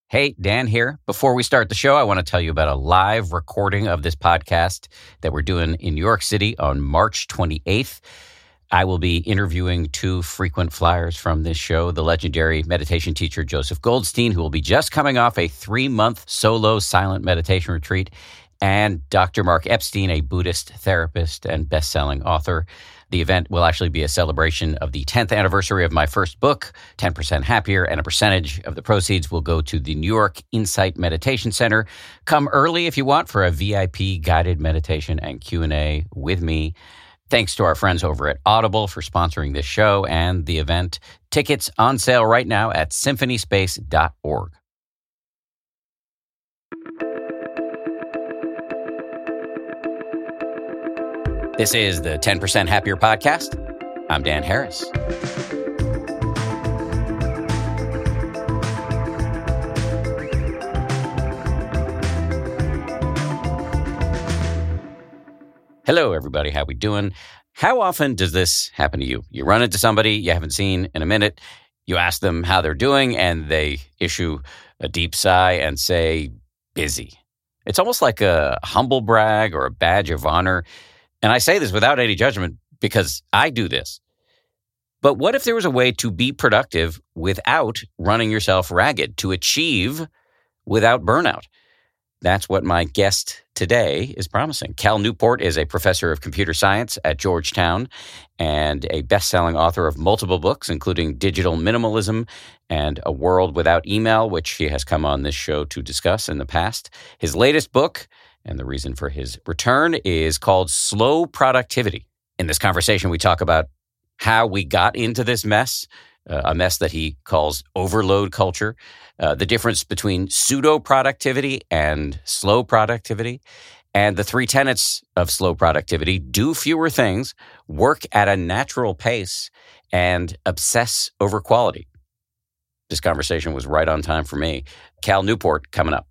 Hey, Dan here. Before we start the show, I want to tell you about a live recording of this podcast that we're doing in New York City on March 28th. I will be interviewing two frequent flyers from this show, the legendary meditation teacher Joseph Goldstein, who will be just coming off a 3-month solo silent meditation retreat, and Dr. Mark Epstein, a Buddhist therapist and best-selling author. The event will actually be a celebration of the 10th anniversary of my first book, 10% Happier, and a percentage of the proceeds will go to the New York Insight Meditation Center. Come early if you want for a VIP guided meditation and Q&A with me. Thanks to our friends over at Audible for sponsoring this show and the event. Tickets on sale right now at symphonyspace.org. This is the 10% Happier podcast. I'm Dan Harris. Hello, everybody. How we doing? How often does this happen to you? You run into somebody you haven't seen in a minute. You ask them how they're doing, and they issue a deep sigh and say, busy. It's almost like a humble brag or a badge of honor. And I say this without any judgment because I do this. But what if there was a way to be productive without running yourself ragged, to achieve without burnout? That's what my guest today is promising. Cal Newport is a professor of computer science at Georgetown and a best-selling author of multiple books, including Digital Minimalism and A World Without Email, which he has come on this show to discuss in the past. His latest book, and the reason for his return, is called Slow Productivity. In this conversation, we talk about how we got into this mess, a mess that he calls overload culture, the difference between pseudo-productivity and slow productivity, and the 3 tenets of slow productivity: do fewer things, work at a natural pace, and obsess over quality. This conversation was right on time for me. Cal Newport coming up.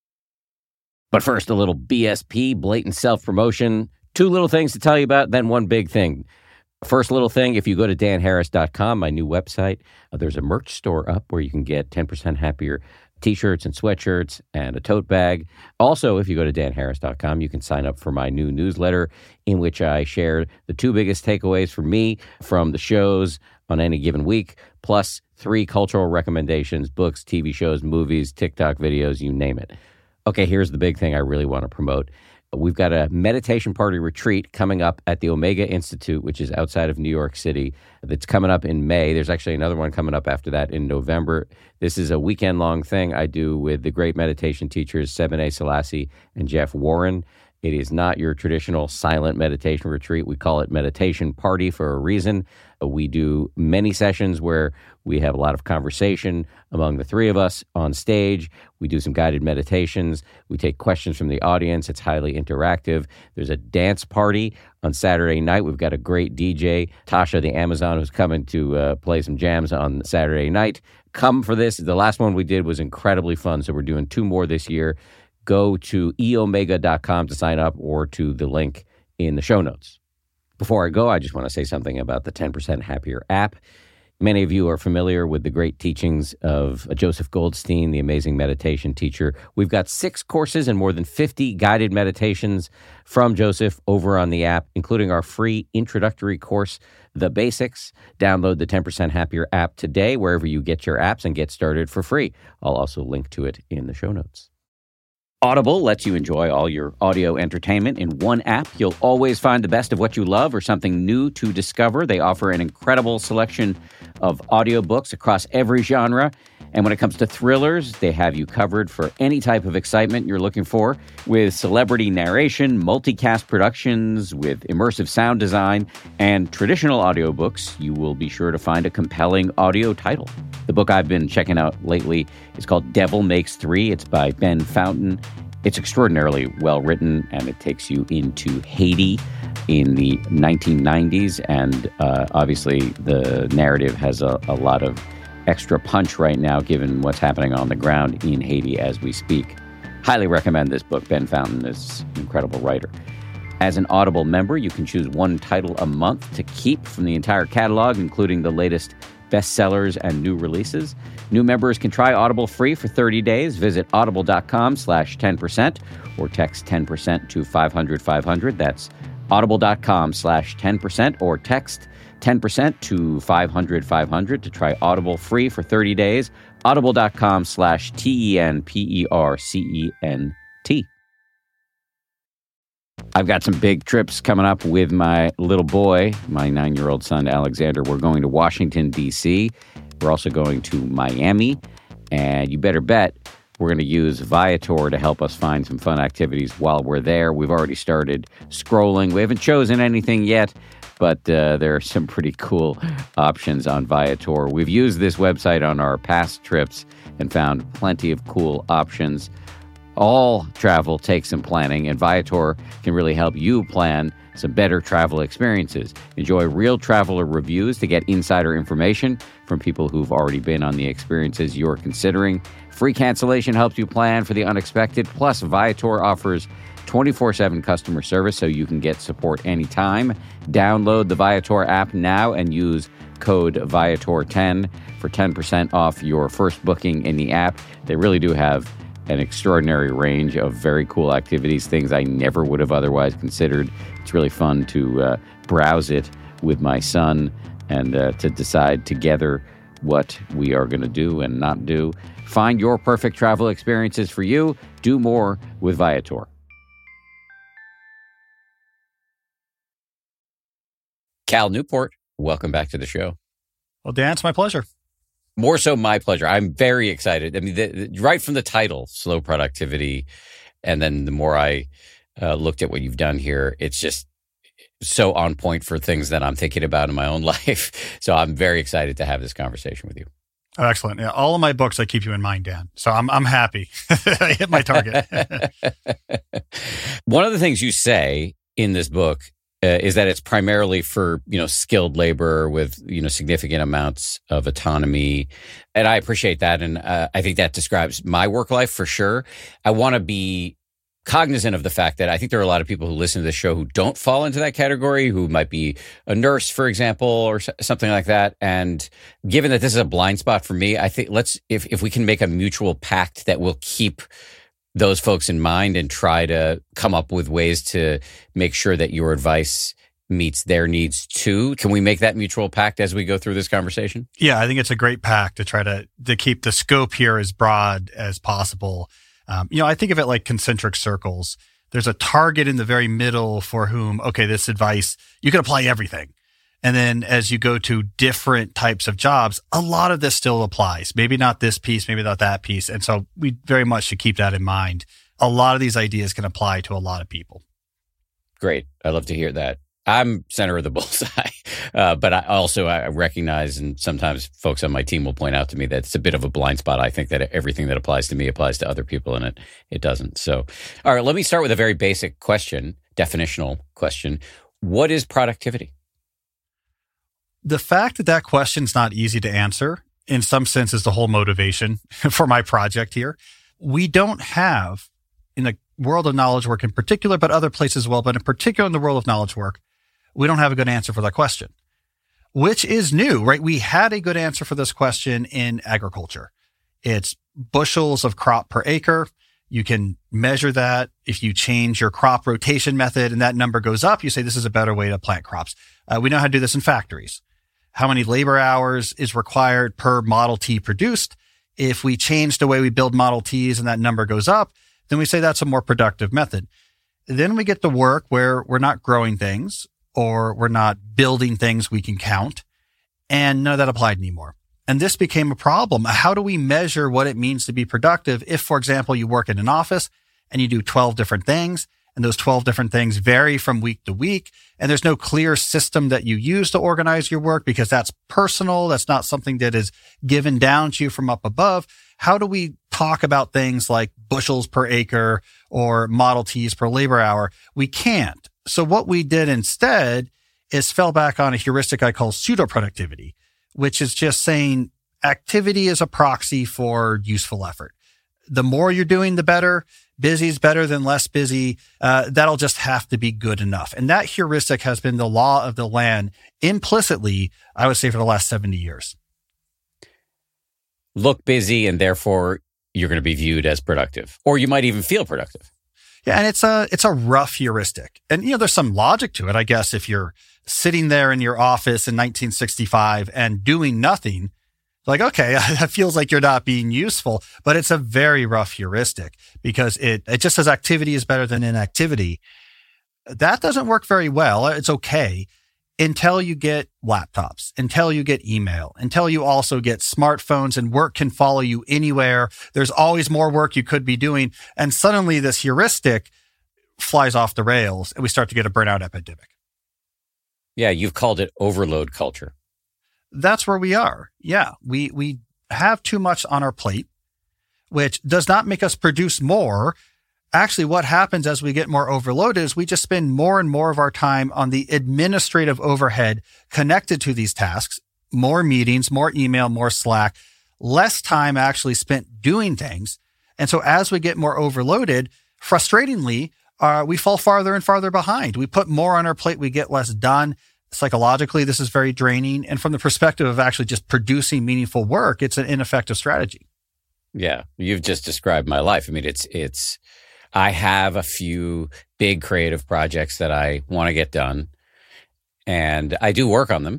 But first, a little BSP, blatant self-promotion. 2 little things to tell you about, then 1 big thing. First little thing, if you go to danharris.com, my new website, there's a merch store up where you can get 10% Happier t-shirts and sweatshirts and a tote bag. Also, if you go to danharris.com, you can sign up for my new newsletter in which I share the 2 biggest takeaways for me from the shows on any given week, plus 3 cultural recommendations: books, TV shows, movies, TikTok videos, you name it. Okay, here's the big thing I really want to promote. We've got a meditation party retreat coming up at the Omega Institute, which is outside of New York City, that's coming up in May. There's actually another one coming up after that in November. This is a weekend-long thing I do with the great meditation teachers Sebene Selassie and Jeff Warren. It is not your traditional silent meditation retreat. We call it meditation party for a reason. We do many sessions where we have a lot of conversation among the 3 of us on stage. We do some guided meditations. We take questions from the audience. It's highly interactive. There's a dance party on Saturday night. We've got a great DJ, Tasha the Amazon, who's coming to play some jams on Saturday night. Come for this. The last one we did was incredibly fun, so we're doing 2 more this year. Go to eomega.com to sign up, or to the link in the show notes. Before I go, I just want to say something about the 10% Happier app. Many of you are familiar with the great teachings of Joseph Goldstein, the amazing meditation teacher. We've got 6 courses and more than 50 guided meditations from Joseph over on the app, including our free introductory course, The Basics. Download the 10% Happier app today, wherever you get your apps, and get started for free. I'll also link to it in the show notes. Audible lets you enjoy all your audio entertainment in one app. You'll always find the best of what you love or something new to discover. They offer an incredible selection of audiobooks across every genre. And when it comes to thrillers, they have you covered for any type of excitement you're looking for, with celebrity narration, multicast productions, with immersive sound design, and traditional audiobooks. You will be sure to find a compelling audio title. The book I've been checking out lately is called Devil Makes Three. It's by Ben Fountain. It's extraordinarily well written, and it takes you into Haiti in the 1990s. And obviously, the narrative has a lot of extra punch right now, given what's happening on the ground in Haiti as we speak. Highly recommend this book. Ben Fountain is an incredible writer. As an Audible member, you can choose one title a month to keep from the entire catalog, including the latest bestsellers, and new releases. New members can try Audible free for 30 days. Visit audible.com/10% or text 10% to 500-500. That's audible.com/10% or text 10% to 500-500 to try Audible free for 30 days. Audible.com/TENPERCENT. I've got some big trips coming up with my little boy, my 9-year-old son, Alexander. We're going to Washington, D.C. We're also going to Miami. And you better bet we're going to use Viator to help us find some fun activities while we're there. We've already started scrolling. We haven't chosen anything yet, but there are some pretty cool options on Viator. We've used this website on our past trips and found plenty of cool options. All travel takes some planning, and Viator can really help you plan some better travel experiences. Enjoy real traveler reviews to get insider information from people who've already been on the experiences you're considering. Free cancellation helps you plan for the unexpected. Plus, Viator offers 24/7 customer service so you can get support anytime. Download the Viator app now and use code Viator10 for 10% off your first booking in the app. They really do have an extraordinary range of very cool activities, things I never would have otherwise considered. It's really fun to browse it with my son and to decide together what we are going to do and not do. Find your perfect travel experiences for you. Do more with Viator. Cal Newport, welcome back to the show. Well, Dan, it's my pleasure. More so my pleasure. I'm very excited. I mean, right from the title, Slow Productivity, and then the more I looked at what you've done here, it's just so on point for things that I'm thinking about in my own life. So I'm very excited to have this conversation with you. Oh, excellent. Yeah, all of my books, I keep you in mind, Dan. So I'm happy. I hit my target. One of the things you say in this book is that it's primarily for, skilled labor with, significant amounts of autonomy. And I appreciate that. And I think that describes my work life for sure. I want to be cognizant of the fact that I think there are a lot of people who listen to this show who don't fall into that category, who might be a nurse, for example, or something like that. And given that this is a blind spot for me, I think if we can make a mutual pact that will keep those folks in mind and try to come up with ways to make sure that your advice meets their needs too. Can we make that mutual pact as we go through this conversation? Yeah, I think it's a great pact to try to keep the scope here as broad as possible. I think of it like concentric circles. There's a target in the very middle for whom, okay, this advice, you can apply everything. And then as you go to different types of jobs, a lot of this still applies. Maybe not this piece, maybe not that piece. And so we very much should keep that in mind. A lot of these ideas can apply to a lot of people. Great. I love to hear that. I'm center of the bullseye, but I recognize, and sometimes folks on my team will point out to me that it's a bit of a blind spot. I think that everything that applies to me applies to other people, and it doesn't. So, all right, let me start with a very basic question, definitional question. What is productivity? The fact that question's not easy to answer, in some sense, is the whole motivation for my project here. We don't have, in the world of knowledge work in particular, but other places as well, but in particular in the world of knowledge work, we don't have a good answer for that question, which is new, right? We had a good answer for this question in agriculture. It's bushels of crop per acre. You can measure that. If you change your crop rotation method and that number goes up, you say this is a better way to plant crops. We know how to do this in factories. How many labor hours is required per Model T produced? If we change the way we build Model Ts and that number goes up, then we say that's a more productive method. Then we get to work where we're not growing things or we're not building things we can count, and none of that applied anymore. And this became a problem. How do we measure what it means to be productive if, for example, you work in an office and you do 12 different things, and those 12 different things vary from week to week, and there's no clear system that you use to organize your work because that's personal. That's not something that is given down to you from up above. How do we talk about things like bushels per acre or Model Ts per labor hour? We can't. So what we did instead is fell back on a heuristic I call pseudo-productivity, which is just saying activity is a proxy for useful effort. The more you're doing, the better. Busy is better than less busy. That'll just have to be good enough. And that heuristic has been the law of the land implicitly, I would say, for the last 70 years. look busy and therefore you're going to be viewed as productive, or you might even feel productive. Yeah, and it's a rough heuristic. And, there's some logic to it. I guess if you're sitting there in your office in 1965 and doing nothing, like, okay, that feels like you're not being useful, but it's a very rough heuristic because it just says activity is better than inactivity. That doesn't work very well. It's okay until you get laptops, until you get email, until you also get smartphones and work can follow you anywhere. There's always more work you could be doing. And suddenly this heuristic flies off the rails and we start to get a burnout epidemic. Yeah, you've called it overload culture. That's where we are. Yeah, we have too much on our plate, which does not make us produce more. Actually, what happens as we get more overloaded is we just spend more and more of our time on the administrative overhead connected to these tasks, more meetings, more email, more Slack, less time actually spent doing things. And so as we get more overloaded, frustratingly, we fall farther and farther behind. We put more on our plate, we get less done. Psychologically, this is very draining. And from the perspective of actually just producing meaningful work, it's an ineffective strategy. Yeah, you've just described my life. I mean, I have a few big creative projects that I want to get done, and I do work on them.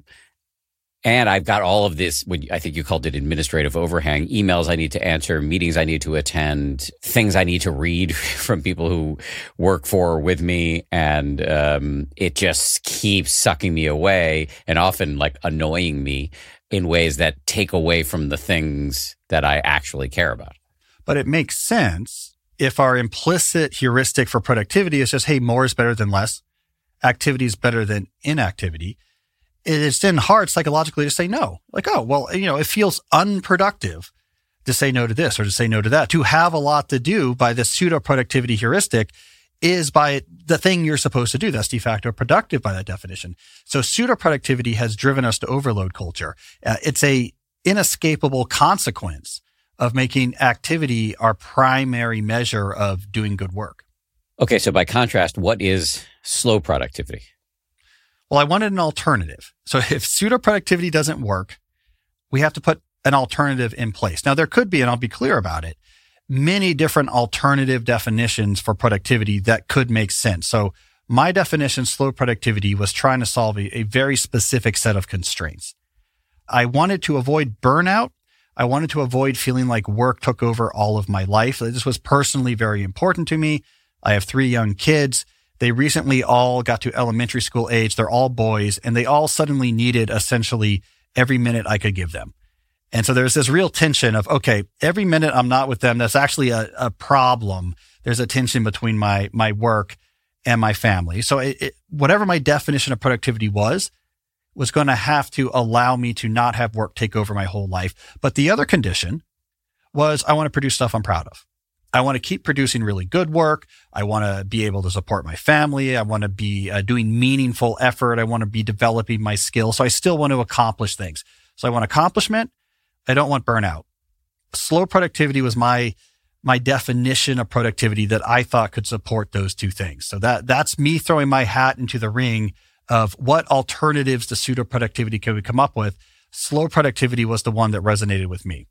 And I've got all of this, I think you called it administrative overhang, emails I need to answer, meetings I need to attend, things I need to read from people who work for or with me. And it just keeps sucking me away and often like annoying me in ways that take away from the things that I actually care about. But it makes sense if our implicit heuristic for productivity is just, hey, more is better than less, activity is better than inactivity. It's then hard psychologically to say no. Like, oh, well, it feels unproductive to say no to this or to say no to that. To have a lot to do by the pseudo productivity heuristic is by the thing you're supposed to do. That's de facto productive by that definition. So pseudo productivity has driven us to overload culture. It's a inescapable consequence of making activity our primary measure of doing good work. Okay, so by contrast, what is slow productivity? Well, I wanted an alternative. So if pseudo productivity doesn't work, we have to put an alternative in place. Now, there could be, and I'll be clear about it, many different alternative definitions for productivity that could make sense. So my definition, slow productivity, was trying to solve a very specific set of constraints. I wanted to avoid burnout. I wanted to avoid feeling like work took over all of my life. This was personally very important to me. I have 3 young kids. They recently all got to elementary school age. They're all boys, and they all suddenly needed essentially every minute I could give them. And so there's this real tension of, okay, every minute I'm not with them, that's actually a problem. There's a tension between my work and my family. So whatever my definition of productivity was going to have to allow me to not have work take over my whole life. But the other condition was I want to produce stuff I'm proud of. I want to keep producing really good work. I want to be able to support my family. I want to be doing meaningful effort. I want to be developing my skills. So I still want to accomplish things. So I want accomplishment. I don't want burnout. Slow productivity was my definition of productivity that I thought could support those two things. So that's me throwing my hat into the ring of what alternatives to pseudo productivity can we come up with. Slow productivity was the one that resonated with me.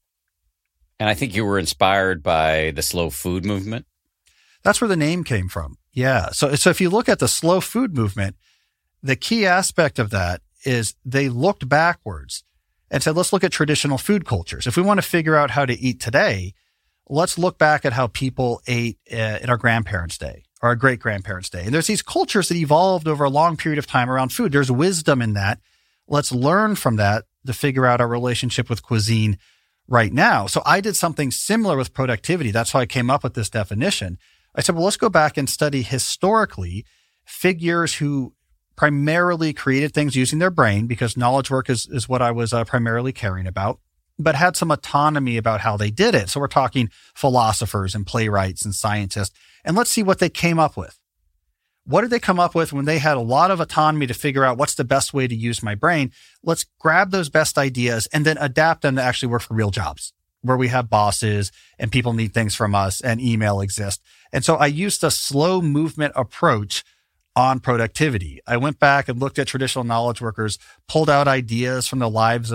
And I think you were inspired by the slow food movement. That's where the name came from. Yeah. So if you look at the slow food movement, the key aspect of that is they looked backwards and said, let's look at traditional food cultures. If we want to figure out how to eat today, let's look back at how people ate in our grandparents' day or our great-grandparents' day. And there's these cultures that evolved over a long period of time around food. There's wisdom in that. Let's learn from that to figure out our relationship with cuisine right now. So I did something similar with productivity. That's how I came up with this definition. I said, well, let's go back and study historically figures who primarily created things using their brain, because knowledge work is what I was primarily caring about, but had some autonomy about how they did it. So we're talking philosophers and playwrights and scientists, and let's see what they came up with. What did they come up with when they had a lot of autonomy to figure out what's the best way to use my brain? Let's grab those best ideas and then adapt them to actually work for real jobs where we have bosses and people need things from us and email exists. And so I used a slow movement approach on productivity. I went back and looked at traditional knowledge workers, pulled out ideas from the lives of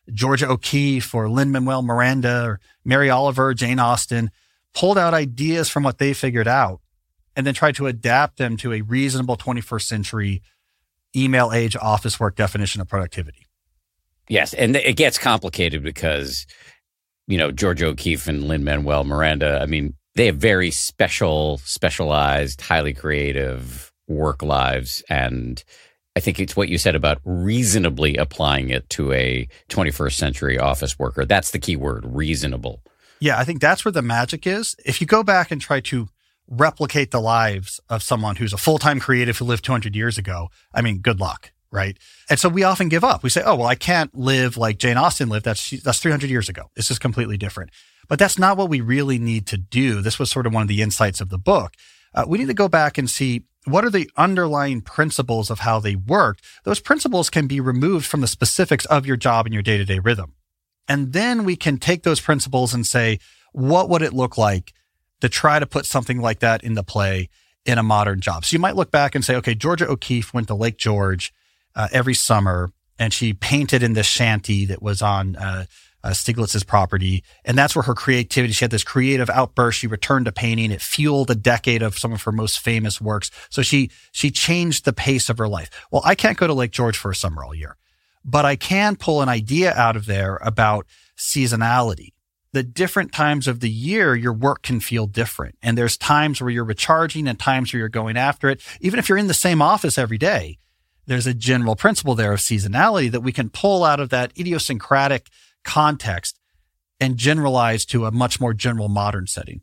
Georgia O'Keeffe or Lin-Manuel Miranda or Mary Oliver, Jane Austen, pulled out ideas from what they figured out and then tried to adapt them to a reasonable 21st century email age office work definition of productivity. Yes, and it gets complicated because, Georgia O'Keeffe and Lin-Manuel Miranda, they have very specialized, highly creative work lives. And I think it's what you said about reasonably applying it to a 21st century office worker. That's the key word, reasonable. Yeah, I think that's where the magic is. If you go back and try to replicate the lives of someone who's a full-time creative who lived 200 years ago, good luck, right? And so we often give up. We say, I can't live like Jane Austen lived. That's 300 years ago. This is completely different. But that's not what we really need to do. This was sort of one of the insights of the book. We need to go back and see what are the underlying principles of how they worked. Those principles can be removed from the specifics of your job and your day-to-day rhythm. And then we can take those principles and say, what would it look like to try to put something like that into play in a modern job? So you might look back and say, okay, Georgia O'Keeffe went to Lake George every summer, and she painted in this shanty that was on Stiglitz's property. And that's where her creativity, she had this creative outburst. She returned to painting. It fueled a decade of some of her most famous works. So she changed the pace of her life. Well, I can't go to Lake George for a summer all year, but I can pull an idea out of there about seasonality. The different times of the year, your work can feel different. And there's times where you're recharging and times where you're going after it. Even if you're in the same office every day, there's a general principle there of seasonality that we can pull out of that idiosyncratic context and generalize to a much more general modern setting.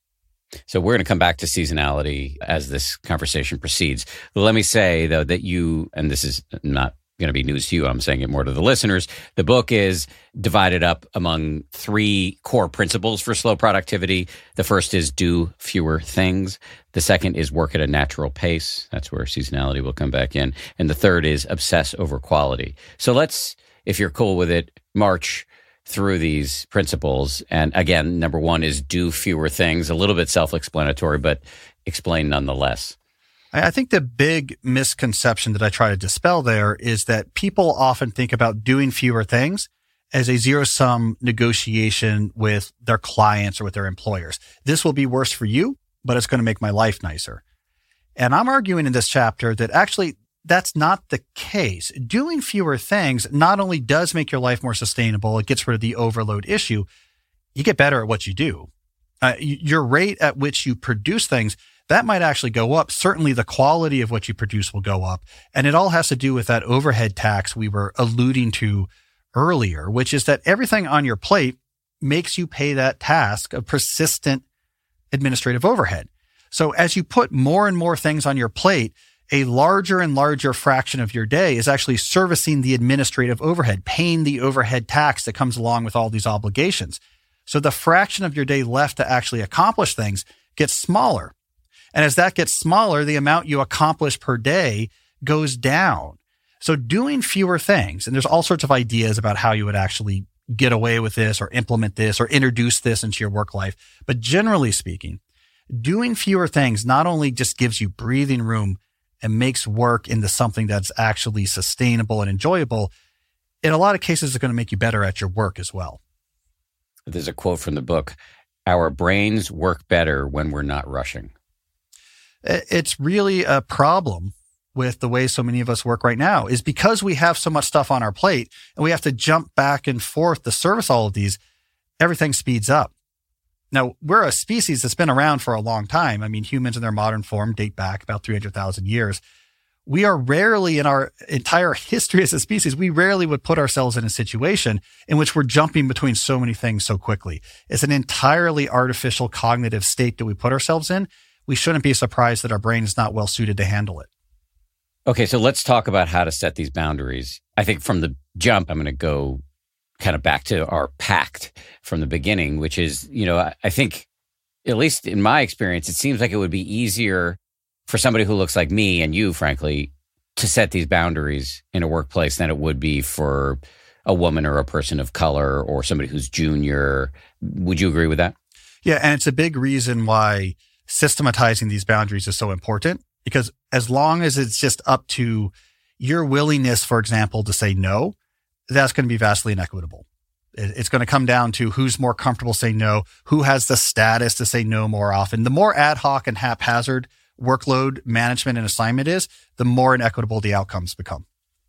So we're going to come back to seasonality as this conversation proceeds. But let me say, though, that you, and this is not going to be news to you, I'm saying it more to the listeners, the book is divided up among 3 core principles for slow productivity. The first is do fewer things. The second is work at a natural pace. That's where seasonality will come back in. And the third is obsess over quality. So let's, if you're cool with it, march through these principles. And again, number 1 is do fewer things. A little bit self-explanatory, but explain nonetheless. I think the big misconception that I try to dispel there is that people often think about doing fewer things as a zero-sum negotiation with their clients or with their employers. This will be worse for you, but it's going to make my life nicer. And I'm arguing in this chapter that actually that's not the case. Doing fewer things not only does make your life more sustainable, it gets rid of the overload issue, you get better at what you do. Your rate at which you produce things, that might actually go up. Certainly the quality of what you produce will go up. And it all has to do with that overhead tax we were alluding to earlier, which is that everything on your plate makes you pay that task of persistent administrative overhead. So as you put more and more things on your plate, a larger and larger fraction of your day is actually servicing the administrative overhead, paying the overhead tax that comes along with all these obligations. So the fraction of your day left to actually accomplish things gets smaller. And as that gets smaller, the amount you accomplish per day goes down. So doing fewer things, and there's all sorts of ideas about how you would actually get away with this or implement this or introduce this into your work life. But generally speaking, doing fewer things not only just gives you breathing room and makes work into something that's actually sustainable and enjoyable, in a lot of cases, it's going to make you better at your work as well. There's a quote from the book, "Our brains work better when we're not rushing." It's really a problem with the way so many of us work right now, is because we have so much stuff on our plate and we have to jump back and forth to service all of these, everything speeds up. Now, we're a species that's been around for a long time. Humans in their modern form date back about 300,000 years. We are rarely, in our entire history as a species, we rarely would put ourselves in a situation in which we're jumping between so many things so quickly. It's an entirely artificial cognitive state that we put ourselves in. We shouldn't be surprised that our brain is not well suited to handle it. Okay, so let's talk about how to set these boundaries. I think from the jump, I'm going to go kind of back to our pact from the beginning, which is, I think, at least in my experience, it seems like it would be easier for somebody who looks like me and you, frankly, to set these boundaries in a workplace than it would be for a woman or a person of color or somebody who's junior. Would you agree with that? Yeah, and it's a big reason why systematizing these boundaries is so important, because as long as it's just up to your willingness, for example, to say no, that's going to be vastly inequitable. It's going to come down to who's more comfortable saying no, who has the status to say no more often. The more ad hoc and haphazard workload management and assignment is, the more inequitable the outcomes become.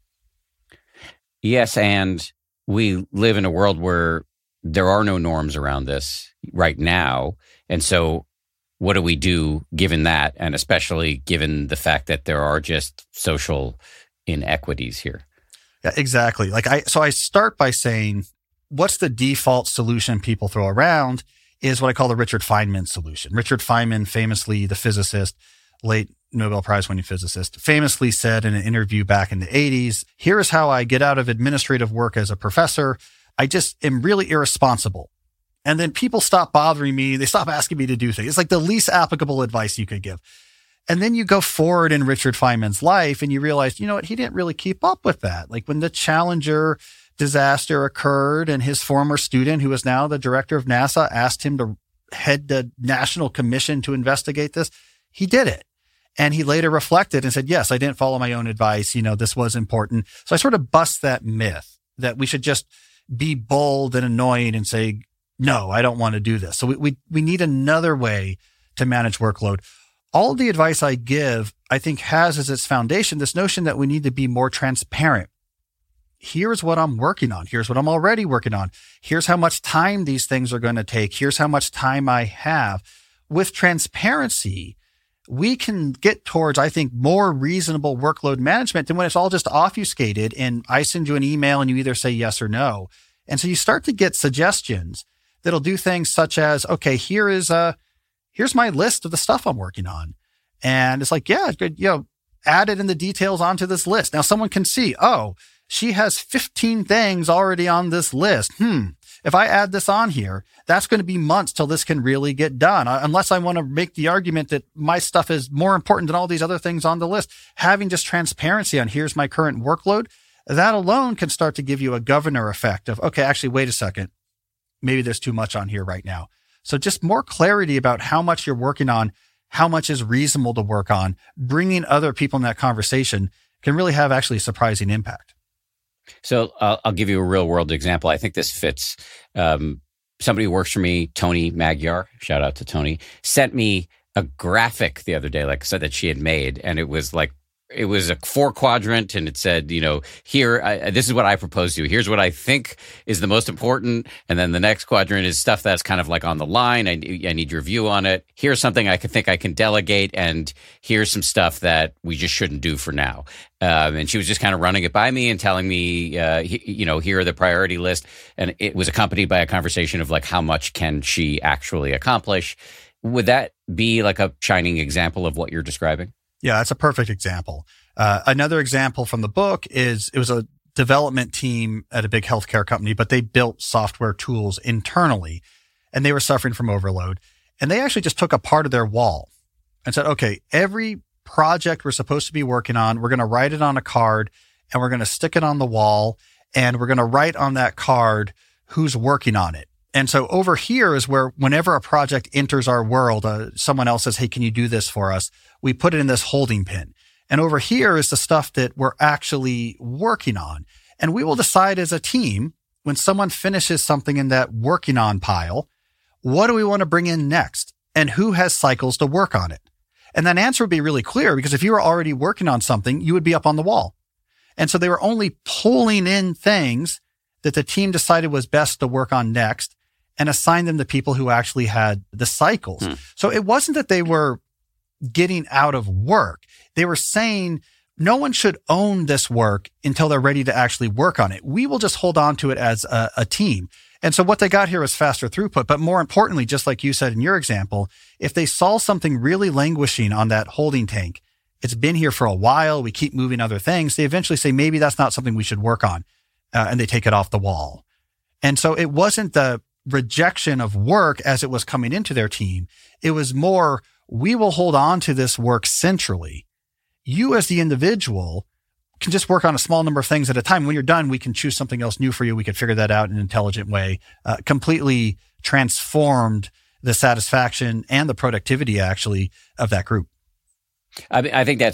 Yes, and we live in a world where there are no norms around this right now. And so what do we do given that, and especially given the fact that there are just social inequities here? Yeah, exactly. So I start by saying, what's the default solution people throw around is what I call the Richard Feynman solution. Richard Feynman, famously the physicist, late Nobel Prize winning physicist, famously said in an interview back in the 80s, here is how I get out of administrative work as a professor. I just am really irresponsible. And then people stop bothering me. They stop asking me to do things. It's like the least applicable advice you could give. And then you go forward in Richard Feynman's life and you realize, you know what? He didn't really keep up with that. Like when the Challenger disaster occurred and his former student, who is now the director of NASA, asked him to head the national commission to investigate this, he did it. And he later reflected and said, yes, I didn't follow my own advice. This was important. So I sort of bust that myth that we should just be bold and annoying and say, no, I don't want to do this. So we need another way to manage workload. All the advice I give, I think, has as its foundation this notion that we need to be more transparent. Here's what I'm working on. Here's what I'm already working on. Here's how much time these things are going to take. Here's how much time I have. With transparency, we can get towards, I think, more reasonable workload management than when it's all just obfuscated and I send you an email and you either say yes or no. And so you start to get suggestions that'll do things such as, okay, here's my list of the stuff I'm working on. And it's like, yeah, good, add it in the details onto this list. Now someone can see, oh, she has 15 things already on this list. If I add this on here, that's going to be months till this can really get done. Unless I want to make the argument that my stuff is more important than all these other things on the list. Having just transparency on here's my current workload, that alone can start to give you a governor effect of, okay, actually, wait a second. Maybe there's too much on here right now. So just more clarity about how much you're working on, how much is reasonable to work on, bringing other people in that conversation can really have actually a surprising impact. So I'll give you a real world example. I think this fits. Somebody who works for me, Tony Magyar, shout out to Tony, sent me a graphic the other day, like I said, that she had made. And it was a 4-quadrant and it said, here, this is what I propose to you. Here's what I think is the most important. And then the next quadrant is stuff that's kind of like on the line. I need your view on it. Here's something I think I can delegate. And here's some stuff that we just shouldn't do for now. And she was just kind of running it by me and telling me, here are the priority list. And it was accompanied by a conversation of like, how much can she actually accomplish? Would that be like a shining example of what you're describing? Yeah, that's a perfect example. Another example from the book is it was a development team at a big healthcare company, but they built software tools internally and they were suffering from overload. And they actually just took a part of their wall and said, okay, every project we're supposed to be working on, we're going to write it on a card and we're going to stick it on the wall and we're going to write on that card who's working on it. And so over here is where whenever a project enters our world, someone else says, hey, can you do this for us? We put it in this holding pin. And over here is the stuff that we're actually working on. And we will decide as a team, when someone finishes something in that working on pile, what do we want to bring in next? And who has cycles to work on it? And that answer would be really clear because if you were already working on something, you would be up on the wall. And so they were only pulling in things that the team decided was best to work on next and assign them to people who actually had the cycles. So it wasn't that they were getting out of work. They were saying no one should own this work until they're ready to actually work on it. We will just hold on to it as a team. And so what they got here was faster throughput. But more importantly, just like you said in your example, if they saw something really languishing on that holding tank, it's been here for a while, we keep moving other things, they eventually say, maybe that's not something we should work on. And they take it off the wall. And so it wasn't the rejection of work as it was coming into their team. It was more, we will hold on to this work centrally. You as the individual can just work on a small number of things at a time. When you're done, we can choose something else new for you. We could figure that out in an intelligent way. Completely transformed the satisfaction and the productivity actually of that group. I think that's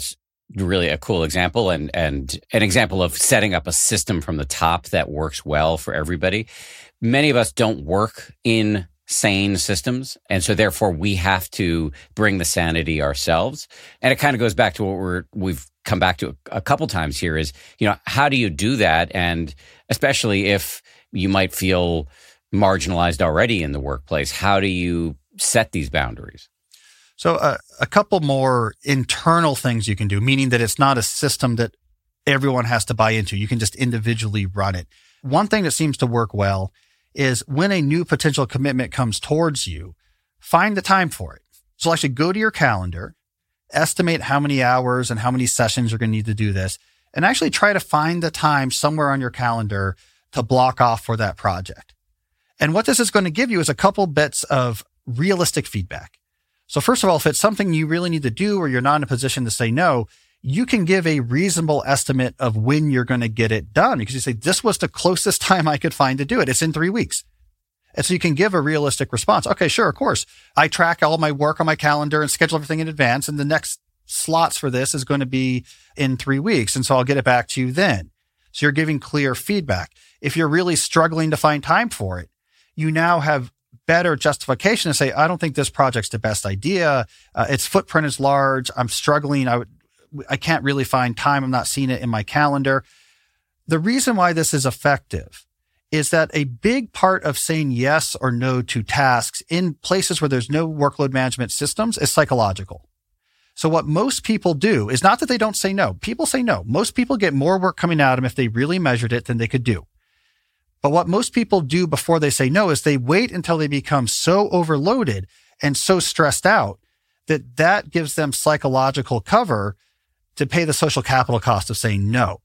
really a cool example and an example of setting up a system from the top that works well for everybody. Many of us don't work in sane systems, and so therefore we have to bring the sanity ourselves. And it kind of goes back to what we've come back to a couple times here is, how do you do that? And especially if you might feel marginalized already in the workplace, how do you set these boundaries? So a couple more internal things you can do, meaning that it's not a system that everyone has to buy into. You can just individually run it. One thing that seems to work well is when a new potential commitment comes towards you, find the time for it. So actually go to your calendar, estimate how many hours and how many sessions you're going to need to do this, and actually try to find the time somewhere on your calendar to block off for that project. And what this is going to give you is a couple bits of realistic feedback. So first of all, if it's something you really need to do or you're not in a position to say no, you can give a reasonable estimate of when you're going to get it done because you say, this was the closest time I could find to do it. It's in 3 weeks. And so you can give a realistic response. Okay, sure, of course. I track all my work on my calendar and schedule everything in advance. And the next slots for this is going to be in 3 weeks. And so I'll get it back to you then. So you're giving clear feedback. If you're really struggling to find time for it, you now have better justification to say, I don't think this project's the best idea. Its footprint is large. I'm struggling. I can't really find time. I'm not seeing it in my calendar. The reason why this is effective is that a big part of saying yes or no to tasks in places where there's no workload management systems is psychological. So what most people do is not that they don't say no. People say no. Most people get more work coming at them if they really measured it than they could do. But what most people do before they say no is they wait until they become so overloaded and so stressed out that gives them psychological cover to pay the social capital cost of saying no.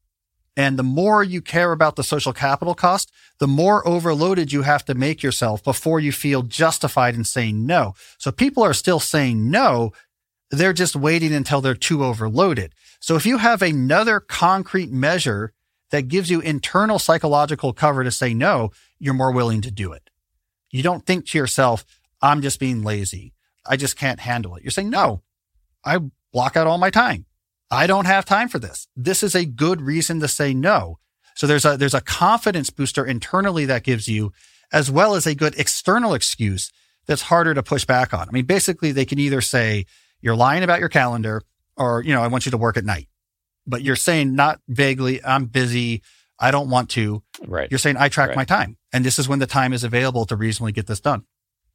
And the more you care about the social capital cost, the more overloaded you have to make yourself before you feel justified in saying no. So people are still saying no. They're just waiting until they're too overloaded. So if you have another concrete measure that gives you internal psychological cover to say no, you're more willing to do it. You don't think to yourself, I'm just being lazy. I just can't handle it. You're saying, no, I block out all my time. I don't have time for this. This is a good reason to say no. So there's a confidence booster internally that gives you, as well as a good external excuse that's harder to push back on. I mean, basically they can either say, you're lying about your calendar or, I want you to work at night. But you're saying not vaguely, I'm busy, I don't want to. Right. You're saying I track my time. And this is when the time is available to reasonably get this done.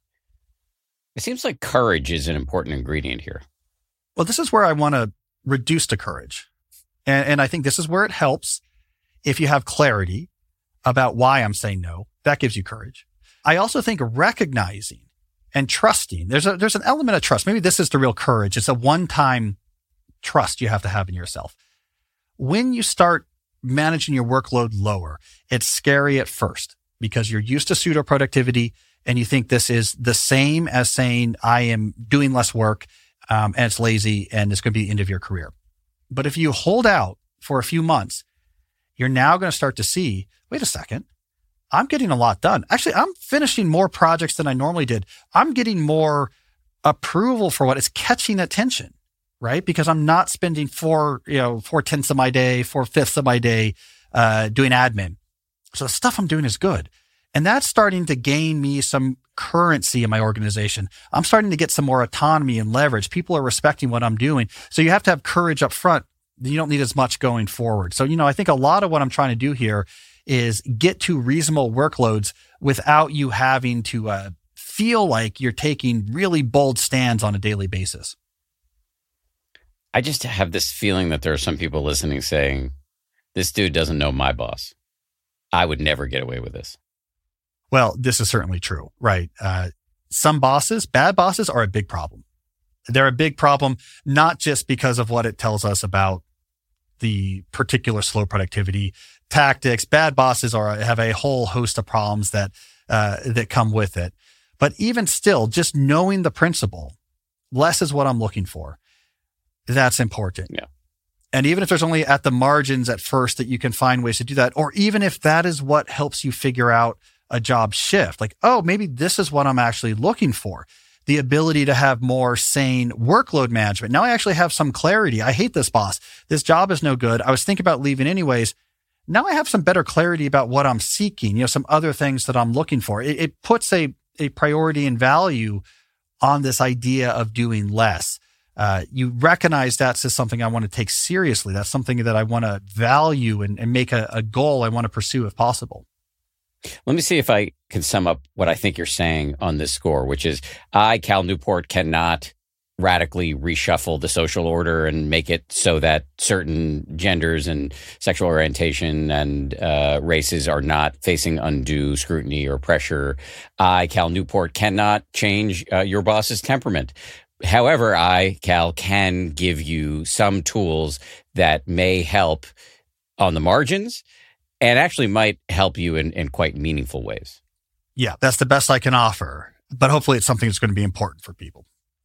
It seems like courage is an important ingredient here. Well, this is where I want to reduce to courage. And I think this is where it helps if you have clarity about why I'm saying no. That gives you courage. I also think recognizing and trusting, there's an element of trust. Maybe this is the real courage. It's a one-time trust you have to have in yourself. When you start managing your workload lower, it's scary at first because you're used to pseudo productivity and you think this is the same as saying I am doing less work and it's lazy and it's going to be the end of your career. But if you hold out for a few months, you're now going to start to see, wait a second, I'm getting a lot done. Actually, I'm finishing more projects than I normally did. I'm getting more approval for what is catching attention. Right? Because I'm not spending 4/10 of my day, 4/5 of my day, doing admin. So the stuff I'm doing is good. And that's starting to gain me some currency in my organization. I'm starting to get some more autonomy and leverage. People are respecting what I'm doing. So you have to have courage up front. You don't need as much going forward. So, I think a lot of what I'm trying to do here is get to reasonable workloads without you having to feel like you're taking really bold stands on a daily basis. I just have this feeling that there are some people listening saying, this dude doesn't know my boss. I would never get away with this. Well, this is certainly true, right? Some bosses, bad bosses, are a big problem. They're a big problem, not just because of what it tells us about the particular slow productivity tactics. Bad bosses have a whole host of problems that come with it. But even still, just knowing the principle, less is what I'm looking for. That's important. Yeah. And even if there's only at the margins at first that you can find ways to do that, or even if that is what helps you figure out a job shift, like, oh, maybe this is what I'm actually looking for. the ability to have more sane workload management. Now I actually have some clarity. I hate this boss. This job is no good. I was thinking about leaving anyways. Now I have some better clarity about what I'm seeking, some other things that I'm looking for. It puts a priority and value on this idea of doing less. You recognize that's just something I want to take seriously. That's something that I want to value and make a goal I want to pursue if possible. Let me see if I can sum up what I think you're saying on this score, which is I, Cal Newport, cannot radically reshuffle the social order and make it so that certain genders and sexual orientation and races are not facing undue scrutiny or pressure. I, Cal Newport, cannot change your boss's temperament. However, I, Cal, can give you some tools that may help on the margins and actually might help you in quite meaningful ways. Yeah, that's the best I can offer. But hopefully it's something that's going to be important for people.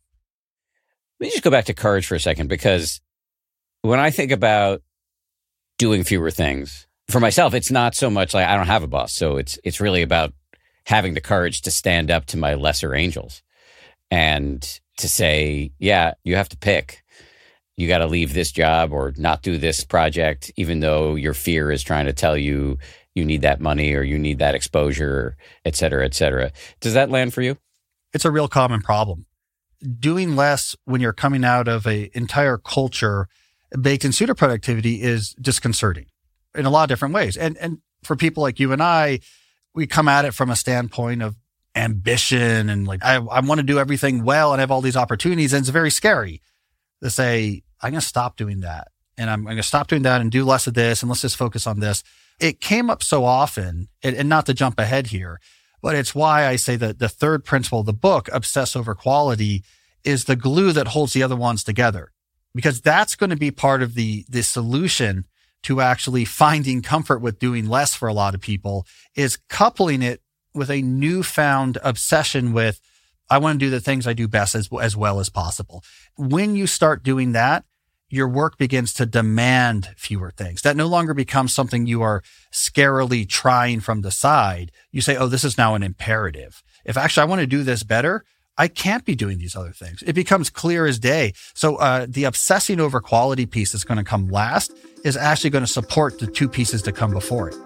Let me just go back to courage for a second, because when I think about doing fewer things, for myself, it's not so much like I don't have a boss. So it's really about having the courage to stand up to my lesser angels and to say, yeah, you have to pick. You got to leave this job or not do this project, even though your fear is trying to tell you you need that money or you need that exposure, et cetera, et cetera. Does that land for you? It's a real common problem. Doing less when you're coming out of an entire culture baked in pseudo productivity is disconcerting in a lot of different ways. And for people like you and I, we come at it from a standpoint of ambition and like, I want to do everything well and have all these opportunities. And it's very scary to say, I'm going to stop doing that. And I'm going to stop doing that and do less of this. And let's just focus on this. It came up so often, and not to jump ahead here, but it's why I say that the third principle of the book, obsess over quality, is the glue that holds the other ones together. Because that's going to be part of the solution to actually finding comfort with doing less for a lot of people, is coupling it with a newfound obsession with, I want to do the things I do best as well as possible. When you start doing that, your work begins to demand fewer things. That no longer becomes something you are scarily trying from the side. You say, oh, this is now an imperative. If actually I want to do this better, I can't be doing these other things. It becomes clear as day. So the obsessing over quality piece that's going to come last is actually going to support the two pieces to come before it.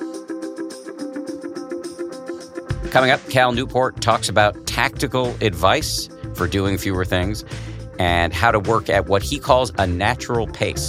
Coming up, Cal Newport talks about tactical advice for doing fewer things and how to work at what he calls a natural pace.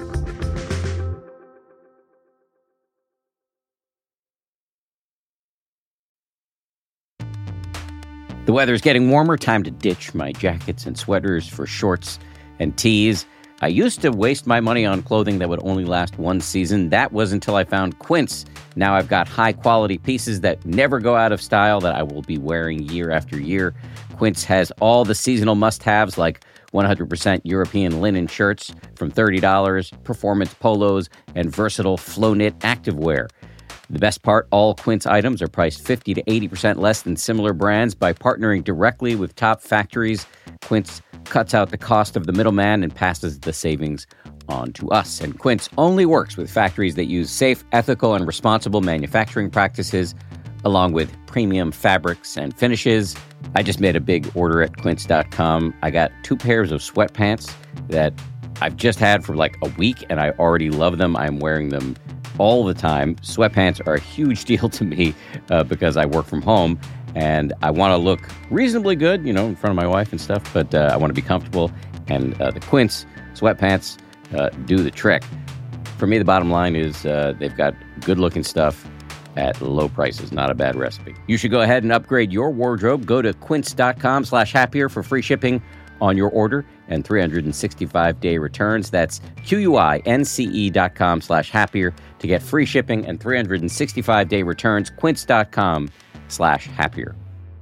The weather is getting warmer. Time to ditch my jackets and sweaters for shorts and tees. I used to waste my money on clothing that would only last one season. That was until I found Quince. Now I've got high-quality pieces that never go out of style that I will be wearing year after year. Quince has all the seasonal must-haves like 100% European linen shirts from $30, performance polos, and versatile flow-knit activewear. The best part, all Quince items are priced 50 to 80% less than similar brands. By partnering directly with top factories, Quince cuts out the cost of the middleman and passes the savings on to us. And Quince only works with factories that use safe, ethical, and responsible manufacturing practices, along with premium fabrics and finishes. I just made a big order at quince.com. I got 2 pairs of sweatpants that I've just had for like a week, and I already love them. I'm wearing them all the time. Sweatpants are a huge deal to me because I work from home and I want to look reasonably good, in front of my wife and stuff, but I want to be comfortable. And the Quince sweatpants do the trick. For me, the bottom line is they've got good looking stuff at low prices. Not a bad recipe. You should go ahead and upgrade your wardrobe. Go to quince.com/happier for free shipping on your order and 365-day returns. That's QUINCE.com/happier to get free shipping and 365-day returns. Quince.com/happier.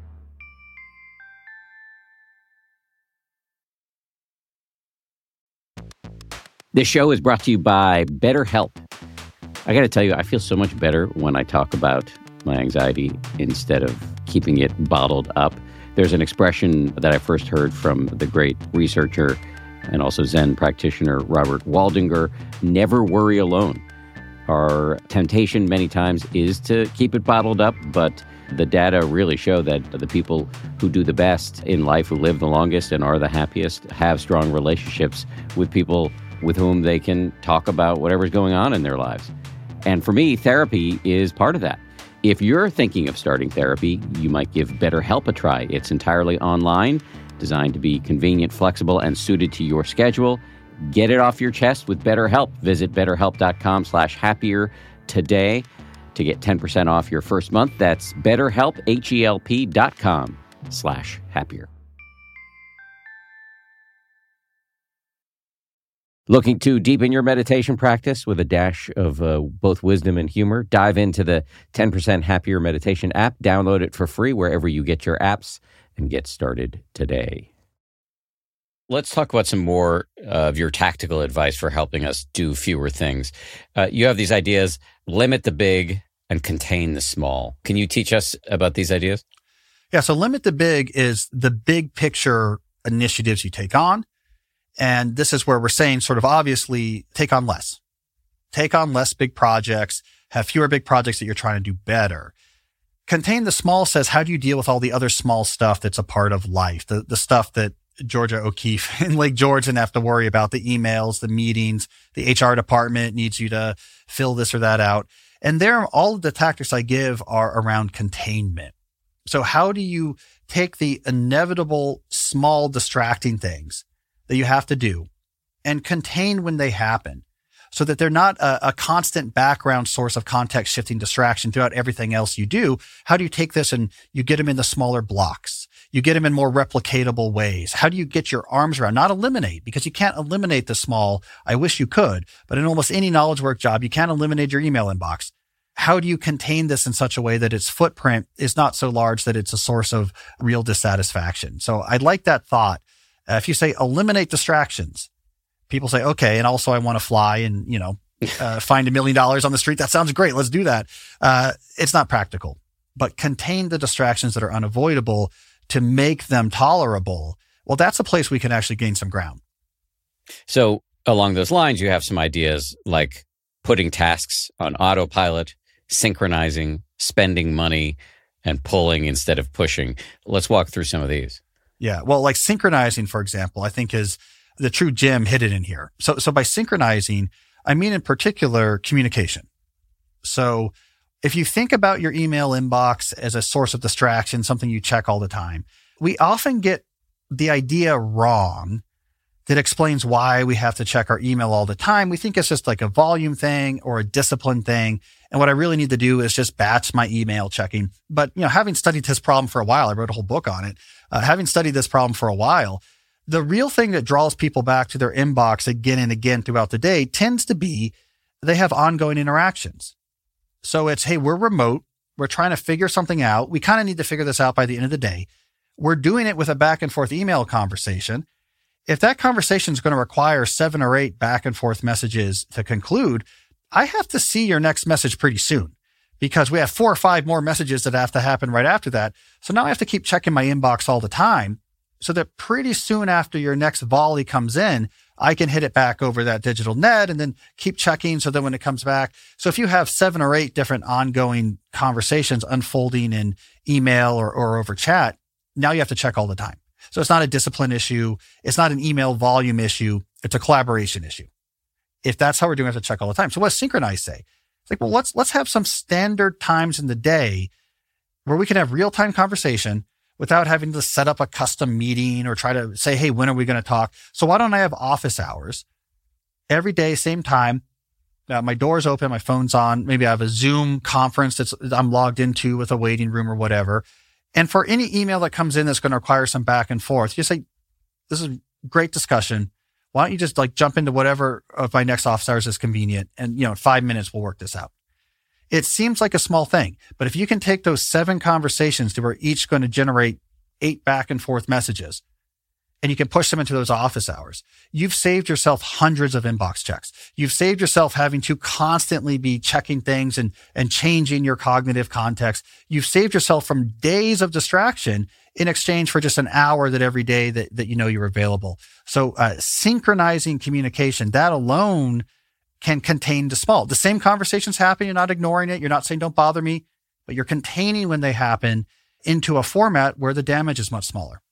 This show is brought to you by BetterHelp. I got to tell you, I feel so much better when I talk about my anxiety instead of keeping it bottled up. There's an expression that I first heard from the great researcher and also Zen practitioner Robert Waldinger: never worry alone. Our temptation many times is to keep it bottled up, but the data really show that the people who do the best in life, who live the longest and are the happiest, have strong relationships with people with whom they can talk about whatever's going on in their lives. And for me, therapy is part of that. If you're thinking of starting therapy, you might give BetterHelp a try. It's entirely online, designed to be convenient, flexible, and suited to your schedule. Get it off your chest with BetterHelp. Visit BetterHelp.com/happier today to get 10% off your first month. That's BetterHelp, HELP.com/happier. Looking to deepen your meditation practice with a dash of both wisdom and humor? Dive into the 10% Happier Meditation app. Download it for free wherever you get your apps and get started today. Let's talk about some more of your tactical advice for helping us do fewer things. You have these ideas: limit the big and contain the small. Can you teach us about these ideas? Yeah. So limit the big is the big picture initiatives you take on. And this is where we're saying sort of obviously take on less. Take on less big projects, have fewer big projects that you're trying to do better. Contain the small says, how do you deal with all the other small stuff that's a part of life? The stuff that Georgia O'Keeffe in Lake George didn't have to worry about, the emails, the meetings, the HR department needs you to fill this or that out. And there, all of the tactics I give are around containment. So how do you take the inevitable small distracting things that you have to do and contain when they happen so that they're not a constant background source of context shifting distraction throughout everything else you do? How do you take this and you get them into smaller blocks? You get them in more replicatable ways. How do you get your arms around, not eliminate, because you can't eliminate the small. I wish you could, but in almost any knowledge work job, you can't eliminate your email inbox. How do you contain this in such a way that its footprint is not so large that it's a source of real dissatisfaction? So I like that thought. If you say eliminate distractions, people say, okay. And also I want to fly and, find $1 million on the street. That sounds great. Let's do that. It's not practical, but contain the distractions that are unavoidable to make them tolerable. Well, that's a place we can actually gain some ground. So along those lines, you have some ideas like putting tasks on autopilot, synchronizing, spending money, and pulling instead of pushing. Let's walk through some of these. Yeah. Well, like synchronizing, for example, I think is the true gem hidden in here. So by synchronizing, I mean in particular communication. So if you think about your email inbox as a source of distraction, something you check all the time, we often get the idea wrong that explains why we have to check our email all the time. We think it's just like a volume thing or a discipline thing. And what I really need to do is just batch my email checking. But, having studied this problem for a while, I wrote a whole book on it. Having studied this problem for a while, the real thing that draws people back to their inbox again and again throughout the day tends to be they have ongoing interactions. So it's, hey, we're remote. We're trying to figure something out. We kind of need to figure this out by the end of the day. We're doing it with a back and forth email conversation. If that conversation is going to require 7 or 8 back and forth messages to conclude, I have to see your next message pretty soon because we have 4 or 5 more messages that have to happen right after that. So now I have to keep checking my inbox all the time so that pretty soon after your next volley comes in, I can hit it back over that digital net and then keep checking. So then when it comes back, so if you have 7 or 8 different ongoing conversations unfolding in email or over chat, now you have to check all the time. So it's not a discipline issue. It's not an email volume issue. It's a collaboration issue. If that's how we're doing, we have to check all the time. So what does synchronize say? It's like, well, let's have some standard times in the day where we can have real-time conversation without having to set up a custom meeting or try to say, hey, when are we going to talk? So why don't I have office hours every day, same time? My door's open, my phone's on. Maybe I have a Zoom conference that I'm logged into with a waiting room or whatever. And for any email that comes in that's going to require some back and forth, you say, this is a great discussion. Why don't you just jump into whatever of my next office hours is convenient? And, in 5 minutes, we'll work this out. It seems like a small thing, but if you can take those 7 conversations that were each going to generate 8 back and forth messages, and you can push them into those office hours, you've saved yourself hundreds of inbox checks. You've saved yourself having to constantly be checking things and changing your cognitive context. You've saved yourself from days of distraction in exchange for just an hour that every day that you're available. So synchronizing communication, that alone can contain the same conversations happen. You're not ignoring it. You're not saying, don't bother me, but you're containing when they happen into a format where the damage is much smaller.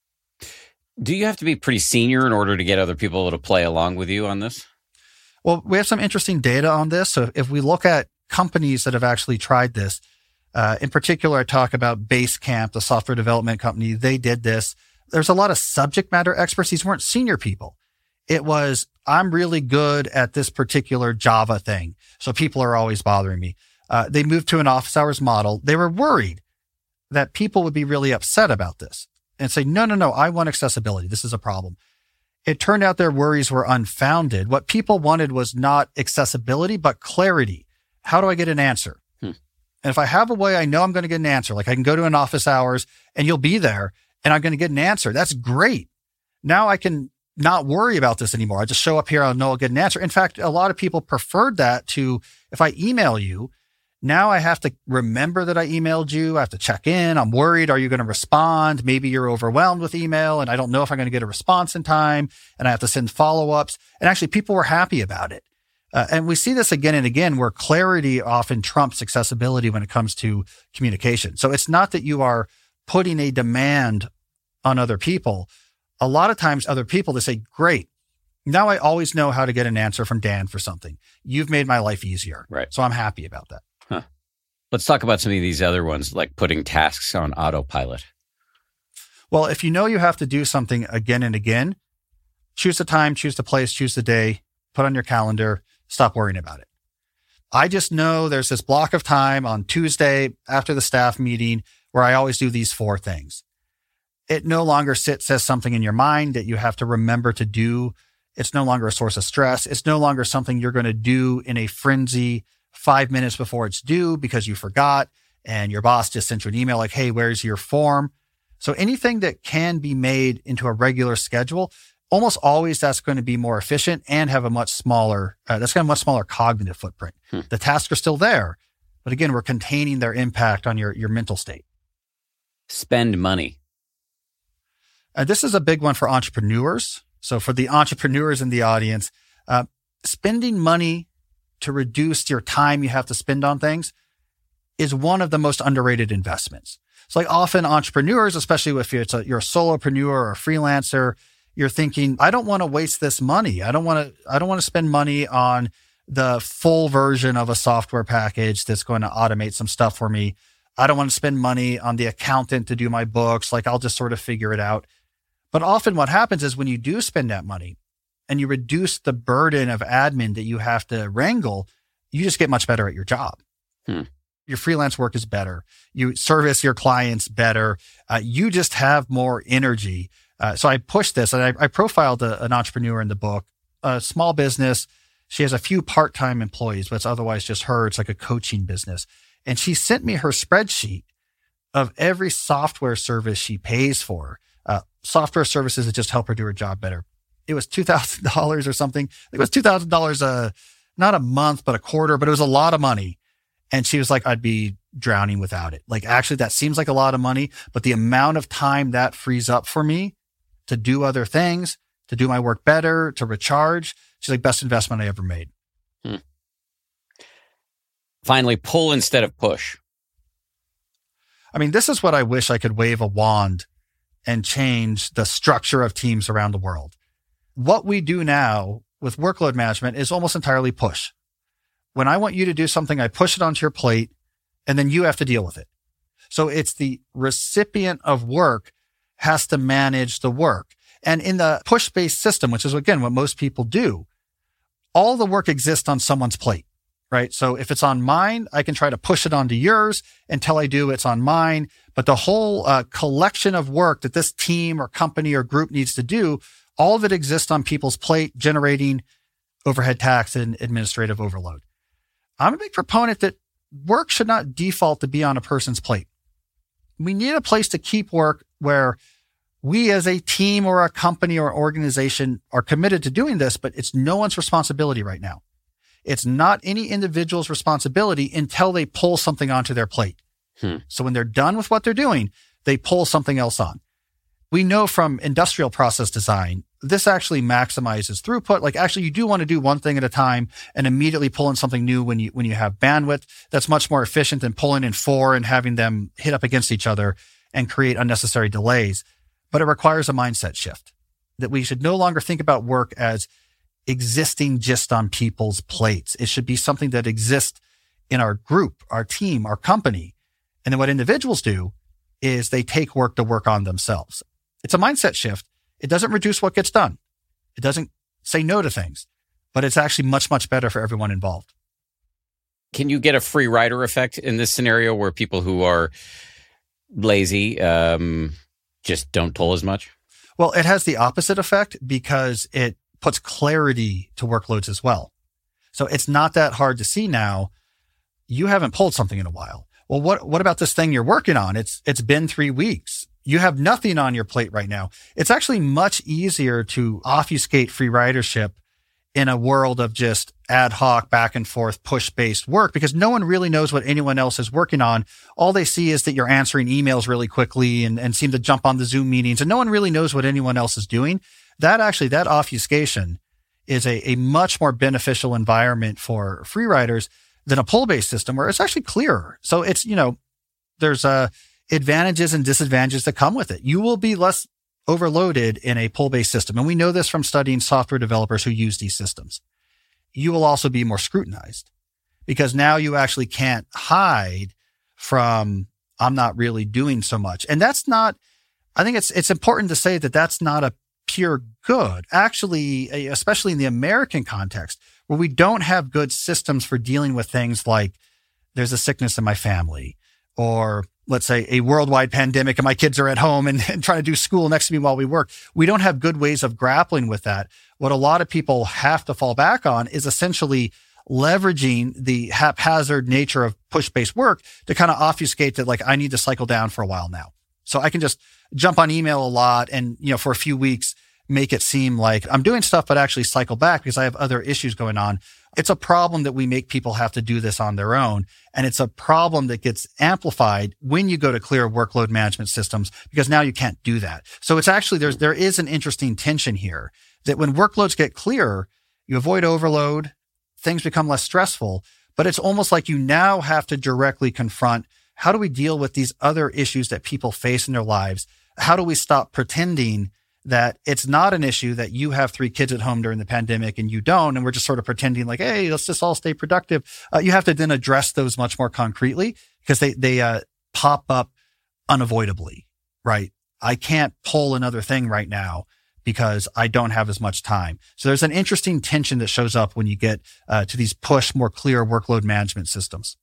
Do you have to be pretty senior in order to get other people to play along with you on this? Well, we have some interesting data on this. So if we look at companies that have actually tried this, in particular, I talk about Basecamp, the software development company. They did this. There's a lot of subject matter experts. These weren't senior people. It was, I'm really good at this particular Java thing, so people are always bothering me. They moved to an office hours model. They were worried that people would be really upset about this and say, no, I want accessibility. This is a problem. It turned out their worries were unfounded. What people wanted was not accessibility, but clarity. How do I get an answer? And if I have a way I know I'm going to get an answer, like I can go to an office hours and you'll be there and I'm going to get an answer. That's great. Now I can not worry about this anymore. I just show up here. I'll know I'll get an answer. In fact, a lot of people preferred that to, if I email you, now I have to remember that I emailed you. I have to check in. I'm worried. Are you going to respond? Maybe you're overwhelmed with email and I don't know if I'm going to get a response in time and I have to send follow-ups. And actually people were happy about it. And we see this again and again where clarity often trumps accessibility when it comes to communication. So it's not that you are putting a demand on other people. A lot of times other people, they say, great, now I always know how to get an answer from Dan for something. You've made my life easier. Right. So I'm happy about that. Huh. Let's talk about some of these other ones, like putting tasks on autopilot. Well, if you know you have to do something again and again, choose the time, choose the place, choose the day, put on your calendar, stop worrying about it. I just know there's this block of time on Tuesday after the staff meeting where I always do these 4 things. It no longer says something in your mind that you have to remember to do. It's no longer a source of stress. It's no longer something you're going to do in a frenzy 5 minutes before it's due because you forgot and your boss just sent you an email like, hey, where's your form? So anything that can be made into a regular schedule, almost always that's going to be more efficient and have a much smaller, cognitive footprint. The tasks are still there, but again, we're containing their impact on your mental state. Spend money. This is a big one for entrepreneurs. So for the entrepreneurs in the audience, spending money to reduce your time you have to spend on things is one of the most underrated investments. So like often entrepreneurs, especially if you're a solopreneur or a freelancer, you're thinking, I don't want to waste this money. I don't want to spend money on the full version of a software package that's going to automate some stuff for me. I don't want to spend money on the accountant to do my books. Like I'll just sort of figure it out. But often what happens is when you do spend that money and you reduce the burden of admin that you have to wrangle, you just get much better at your job. Your freelance work is better. You service your clients better. You just have more energy. So I pushed this and I profiled an entrepreneur in the book, a small business. She has a few part-time employees, but it's otherwise just her. It's like a coaching business. And she sent me her spreadsheet of every software service she pays for. Software services that just help her do her job better. It was $2,000 or something. It was $2,000, not a month, but a quarter, but it was a lot of money. And she was like, I'd be drowning without it. Like, actually, that seems like a lot of money, but the amount of time that frees up for me to do other things, to do my work better, to recharge, she's like, best investment I ever made. Finally, pull instead of push. I mean, this is what I wish I could wave a wand and change the structure of teams around the world. What we do now with workload management is almost entirely push. When I want you to do something, I push it onto your plate and then you have to deal with it. So it's the recipient of work has to manage the work. And in the push-based system, which is again, what most people do, all the work exists on someone's plate, right? So if it's on mine, I can try to push it onto yours until I do it's on mine. But the whole collection of work that this team or company or group needs to do, all of it exists on people's plate, generating overhead tax and administrative overload. I'm a big proponent that work should not default to be on a person's plate. We need a place to keep work where we as a team or a company or organization are committed to doing this, but it's no one's responsibility right now. It's not any individual's responsibility until they pull something onto their plate. So when they're done with what they're doing, they pull something else on. We know from industrial process design, this actually maximizes throughput. Like actually, you do want to do one thing at a time and immediately pull in something new when you have bandwidth. That's much more efficient than pulling in 4 and having them hit up against each other and create unnecessary delays. But it requires a mindset shift that we should no longer think about work as existing just on people's plates. It should be something that exists in our group, our team, our company. And then what individuals do is they take work to work on themselves. It's a mindset shift. It doesn't reduce what gets done. It doesn't say no to things, but it's actually much, much better for everyone involved. Can you get a free rider effect in this scenario where people who are lazy just don't toll as much? Well, it has the opposite effect because it puts clarity to workloads as well. So it's not that hard to see now. You haven't pulled something in a while. Well, what about this thing you're working on? It's been 3 weeks. You have nothing on your plate right now. It's actually much easier to obfuscate free ridership in a world of just ad hoc, back and forth, push-based work because no one really knows what anyone else is working on. All they see is that you're answering emails really quickly and seem to jump on the Zoom meetings, and no one really knows what anyone else is doing. That obfuscation is a much more beneficial environment for free riders than a pull-based system where it's actually clearer. So it's, there's advantages and disadvantages that come with it. You will be less overloaded in a pull-based system. And we know this from studying software developers who use these systems. You will also be more scrutinized because now you actually can't hide from, I'm not really doing so much. And that's not, I think it's important to say that that's not a pure good. Actually, especially in the American context, where we don't have good systems for dealing with things like there's a sickness in my family, or let's say a worldwide pandemic and my kids are at home and trying to do school next to me while we work. We don't have good ways of grappling with that. What a lot of people have to fall back on is essentially leveraging the haphazard nature of push-based work to kind of obfuscate that, like, I need to cycle down for a while now. So I can just jump on email a lot and, for a few weeks, make it seem like I'm doing stuff, but actually cycle back because I have other issues going on. It's a problem that we make people have to do this on their own. And it's a problem that gets amplified when you go to clear workload management systems, because now you can't do that. So it's actually, there is an interesting tension here that when workloads get clearer, you avoid overload, things become less stressful, but it's almost like you now have to directly confront, how do we deal with these other issues that people face in their lives? How do we stop pretending that it's not an issue that you have 3 kids at home during the pandemic and you don't, and we're just sort of pretending like, hey, let's just all stay productive. You have to then address those much more concretely because they pop up unavoidably, right? I can't pull another thing right now because I don't have as much time. So there's an interesting tension that shows up when you get to these push, more clear workload management systems.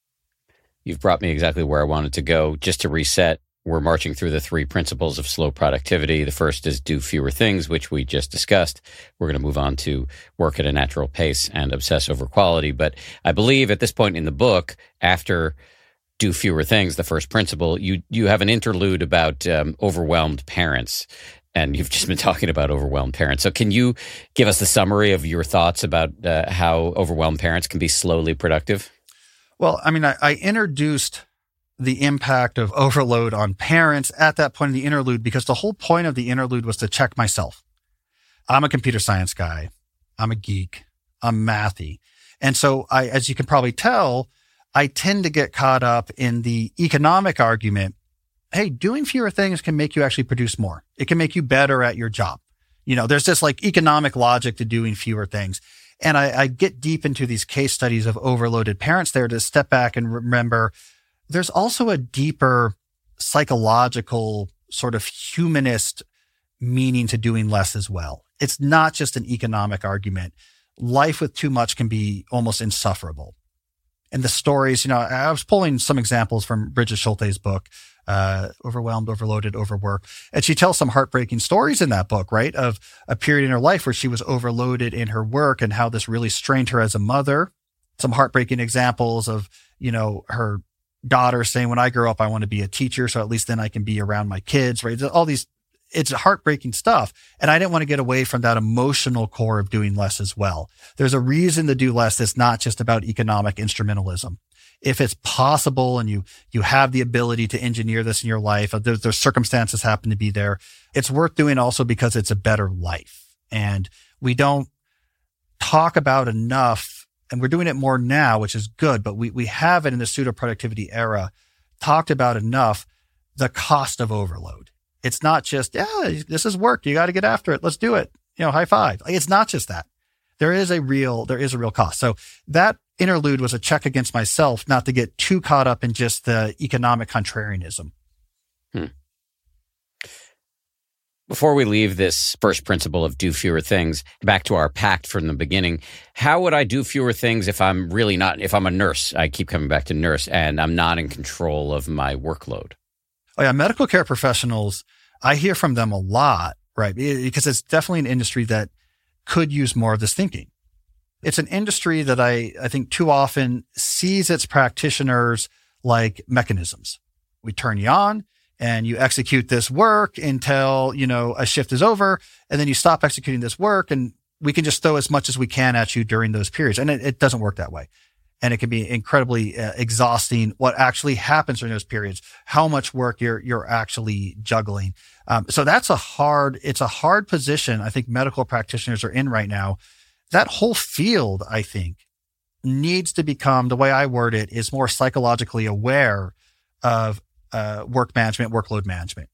You've brought me exactly where I wanted to go. Just to reset, we're marching through the 3 principles of slow productivity. The first is do fewer things, which we just discussed. We're going to move on to work at a natural pace and obsess over quality. But I believe at this point in the book, after do fewer things, the first principle, you have an interlude about overwhelmed parents. And you've just been talking about overwhelmed parents. So can you give us the summary of your thoughts about how overwhelmed parents can be slowly productive? Well, I mean, I introduced the impact of overload on parents at that point in the interlude because the whole point of the interlude was to check myself. I'm a computer science guy. I'm a geek. I'm mathy. And so as you can probably tell, I tend to get caught up in the economic argument. Hey, doing fewer things can make you actually produce more. It can make you better at your job. There's this like economic logic to doing fewer things. And I get deep into these case studies of overloaded parents there to step back and remember there's also a deeper psychological sort of humanist meaning to doing less as well. It's not just an economic argument. Life with too much can be almost insufferable. And the stories, I was pulling some examples from Bridget Schulte's book, Overwhelmed, Overloaded, Overworked. And she tells some heartbreaking stories in that book, right? Of a period in her life where she was overloaded in her work and how this really strained her as a mother. Some heartbreaking examples of, her daughter saying, when I grow up, I want to be a teacher. So at least then I can be around my kids, right? All these, it's heartbreaking stuff. And I didn't want to get away from that emotional core of doing less as well. There's a reason to do less that's not just about economic instrumentalism. if it's possible and you have the ability to engineer this in your life, there's circumstances happen to be there, it's worth doing also because it's a better life. And we don't talk about enough, and we're doing it more now, which is good, but we haven't in the pseudo productivity era talked about enough the cost of overload. It's not just, this is work. You got to get after it. Let's do it. High five. It's not just that. There is a real cost. So that interlude was a check against myself not to get too caught up in just the economic contrarianism. Before we leave this first principle of do fewer things, back to our pact from the beginning, how would I do fewer things if I'm a nurse? I keep coming back to nurse, and I'm not in control of my workload. Oh yeah, medical care professionals, I hear from them a lot, right? Because it's definitely an industry that could use more of this thinking. It's an industry that I think too often sees its practitioners like mechanisms. We turn you on and you execute this work until, a shift is over, and then you stop executing this work, and we can just throw as much as we can at you during those periods. And it doesn't work that way. And it can be incredibly exhausting what actually happens during those periods, how much work you're actually juggling. So it's a hard position I think medical practitioners are in right now. That whole field, I think, needs to become, the way I word it, is more psychologically aware of work management, workload management.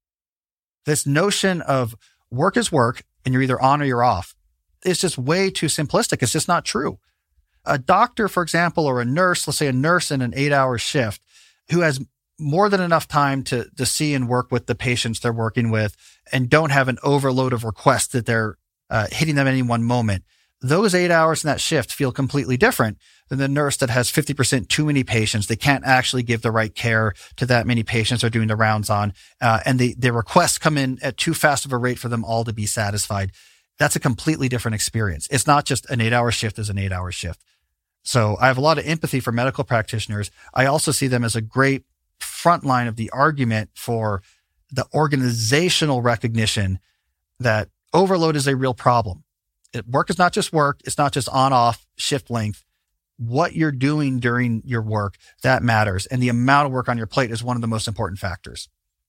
This notion of work is work and you're either on or you're off is just way too simplistic. It's just not true. A doctor, for example, or a nurse, let's say a nurse in an 8-hour shift who has more than enough time to see and work with the patients they're working with and don't have an overload of requests that they're hitting them at any one moment. Those 8 hours in that shift feel completely different than the nurse that has 50% too many patients. They can't actually give the right care to that many patients they're doing the rounds on. And the requests come in at too fast of a rate for them all to be satisfied. That's a completely different experience. It's not just an 8-hour shift is an 8-hour shift. So I have a lot of empathy for medical practitioners. I also see them as a great front line of the argument for the organizational recognition that overload is a real problem. Work is not just work. It's not just on-off shift length. What you're doing during your work, that matters. And the amount of work on your plate is one of the most important factors.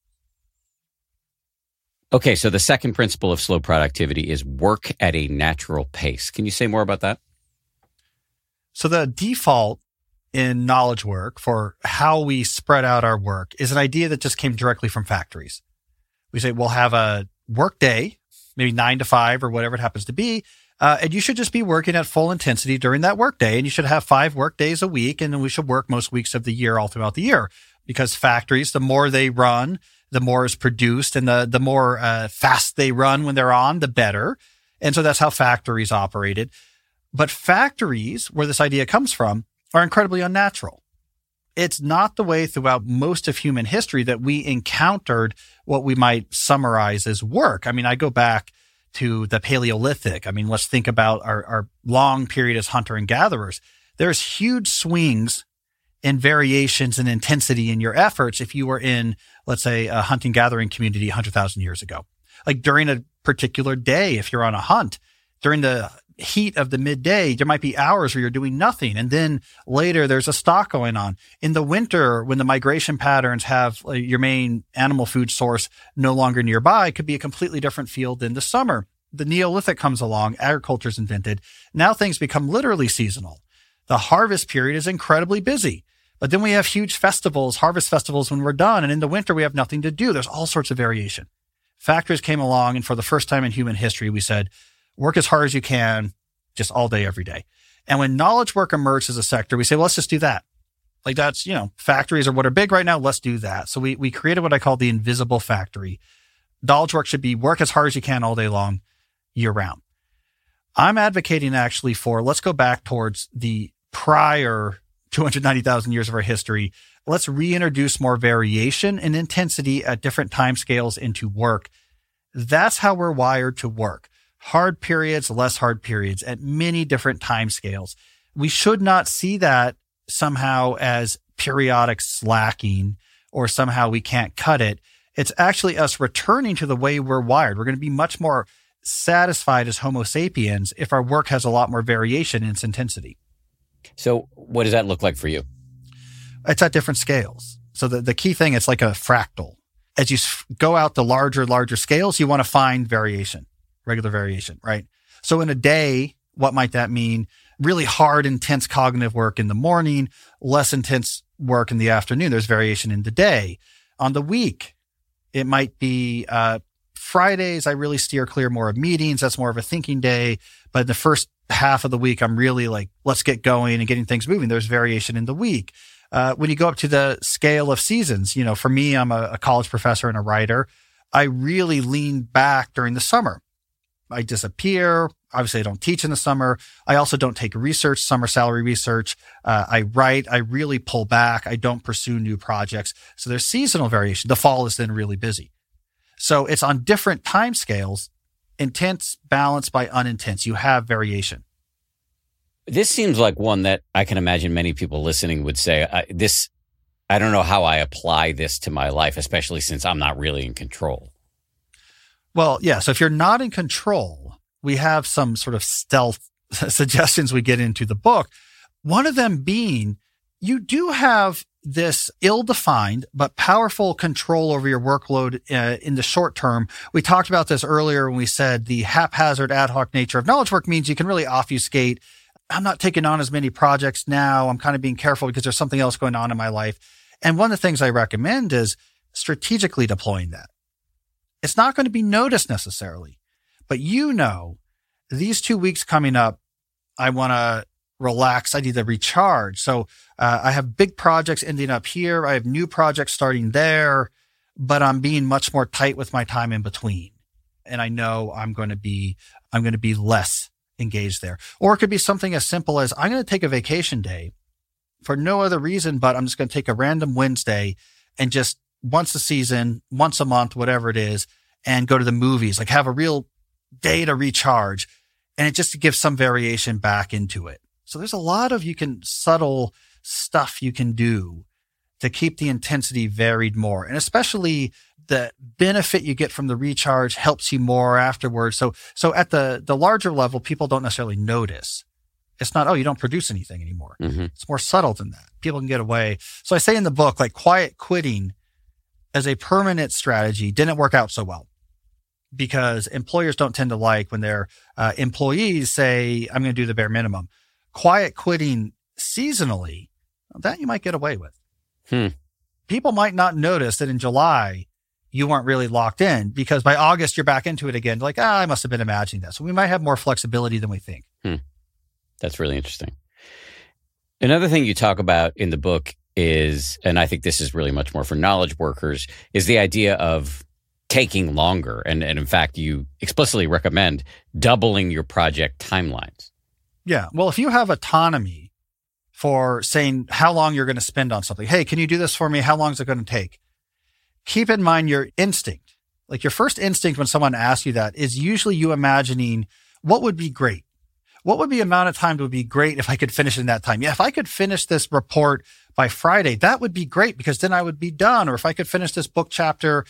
Okay, so the second principle of slow productivity is work at a natural pace. Can you say more about that? So the default in knowledge work for how we spread out our work is an idea that just came directly from factories. We say we'll have a work day, maybe 9 to 5 or whatever it happens to be. And you should just be working at full intensity during that work day. And you should have 5 work days a week. And then we should work most weeks of the year all throughout the year, because factories, the more they run, the more is produced, and the more fast they run when they're on, the better. And so that's how factories operated. But factories, where this idea comes from, are incredibly unnatural. It's not the way throughout most of human history that we encountered what we might summarize as work. I mean, I go back to the Paleolithic. I mean, let's think about our long period as hunter and gatherers. There's huge swings in variations and intensity in your efforts if you were in, let's say, a hunting gathering community 100,000 years ago. Like during a particular day, if you're on a hunt, during the heat of the midday, there might be hours where you're doing nothing. And then later there's a stock going on. In the winter, when the migration patterns have your main animal food source no longer nearby, it could be a completely different field than the summer. The Neolithic comes along, agriculture's invented. Now things become literally seasonal. The harvest period is incredibly busy. But then we have huge festivals, harvest festivals when we're done. And in the winter, we have nothing to do. There's all sorts of variation. Factories came along, and for the first time in human history, we said, work as hard as you can, just all day, every day. And when knowledge work emerged as a sector, we say, well, let's just do that. Like that's, factories are what are big right now. Let's do that. So we created what I call the invisible factory. Knowledge work should be work as hard as you can all day long, year round. I'm advocating actually for, let's go back towards the prior 290,000 years of our history. Let's reintroduce more variation and intensity at different timescales into work. That's how we're wired to work. Hard periods, less hard periods at many different timescales. We should not see that somehow as periodic slacking or somehow we can't cut it. It's actually us returning to the way we're wired. We're going to be much more satisfied as Homo sapiens if our work has a lot more variation in its intensity. So what does that look like for you? It's at different scales. So the key thing, it's like a fractal. As you go out to larger scales, you want to find variation, regular variation, right? So in a day, what might that mean? Really hard, intense cognitive work in the morning, less intense work in the afternoon. There's variation in the day. On the week, it might be Fridays, I really steer clear more of meetings. That's more of a thinking day. But the first half of the week, I'm really like, let's get going and getting things moving. There's variation in the week. When you go up to the scale of seasons, for me, I'm a college professor and a writer. I really lean back during the summer. I disappear. Obviously, I don't teach in the summer. I also don't take research, summer salary research. I write. I really pull back. I don't pursue new projects. So there's seasonal variation. The fall is then really busy. So it's on different time scales, intense balanced by unintense. You have variation. This seems like one that I can imagine many people listening would say, I don't know how I apply this to my life, especially since I'm not really in control. Well, yeah. So if you're not in control, we have some sort of stealth suggestions we get into the book. One of them being, you do have this ill-defined but powerful control over your workload in the short term. We talked about this earlier when we said the haphazard ad hoc nature of knowledge work means you can really obfuscate. I'm not taking on as many projects now. I'm kind of being careful because there's something else going on in my life. And one of the things I recommend is strategically deploying that. It's not going to be noticed necessarily, but these 2 weeks coming up, I want to relax. I need to recharge. So I have big projects ending up here. I have new projects starting there, but I'm being much more tight with my time in between. And I know I'm going to be less engaged there. Or it could be something as simple as I'm going to take a vacation day for no other reason, but I'm just going to take a random Wednesday and just once a season, once a month, whatever it is, and go to the movies, like have a real day to recharge. And it just gives some variation back into it. So there's a lot of subtle stuff you can do to keep the intensity varied more. And especially the benefit you get from the recharge helps you more afterwards. So at the larger level, people don't necessarily notice. It's not, you don't produce anything anymore. Mm-hmm. It's more subtle than that. People can get away. So I say in the book, like quiet quitting as a permanent strategy didn't work out so well because employers don't tend to like when their employees say, I'm going to do the bare minimum. Quiet quitting seasonally, that you might get away with. People might not notice that in July, you weren't really locked in because by August, you're back into it again. Like, I must have been imagining that. So we might have more flexibility than we think. That's really interesting. Another thing you talk about in the book is, and I think this is really much more for knowledge workers, is the idea of taking longer. And in fact, you explicitly recommend doubling your project timelines. Yeah. Well, if you have autonomy for saying how long you're going to spend on something, hey, can you do this for me? How long is it going to take? Keep in mind your instinct. Like your first instinct when someone asks you that is usually you imagining what would be great. What would be the amount of time that would be great if I could finish in that time? Yeah, if I could finish this report by Friday, that would be great because then I would be done. Or if I could finish this book chapter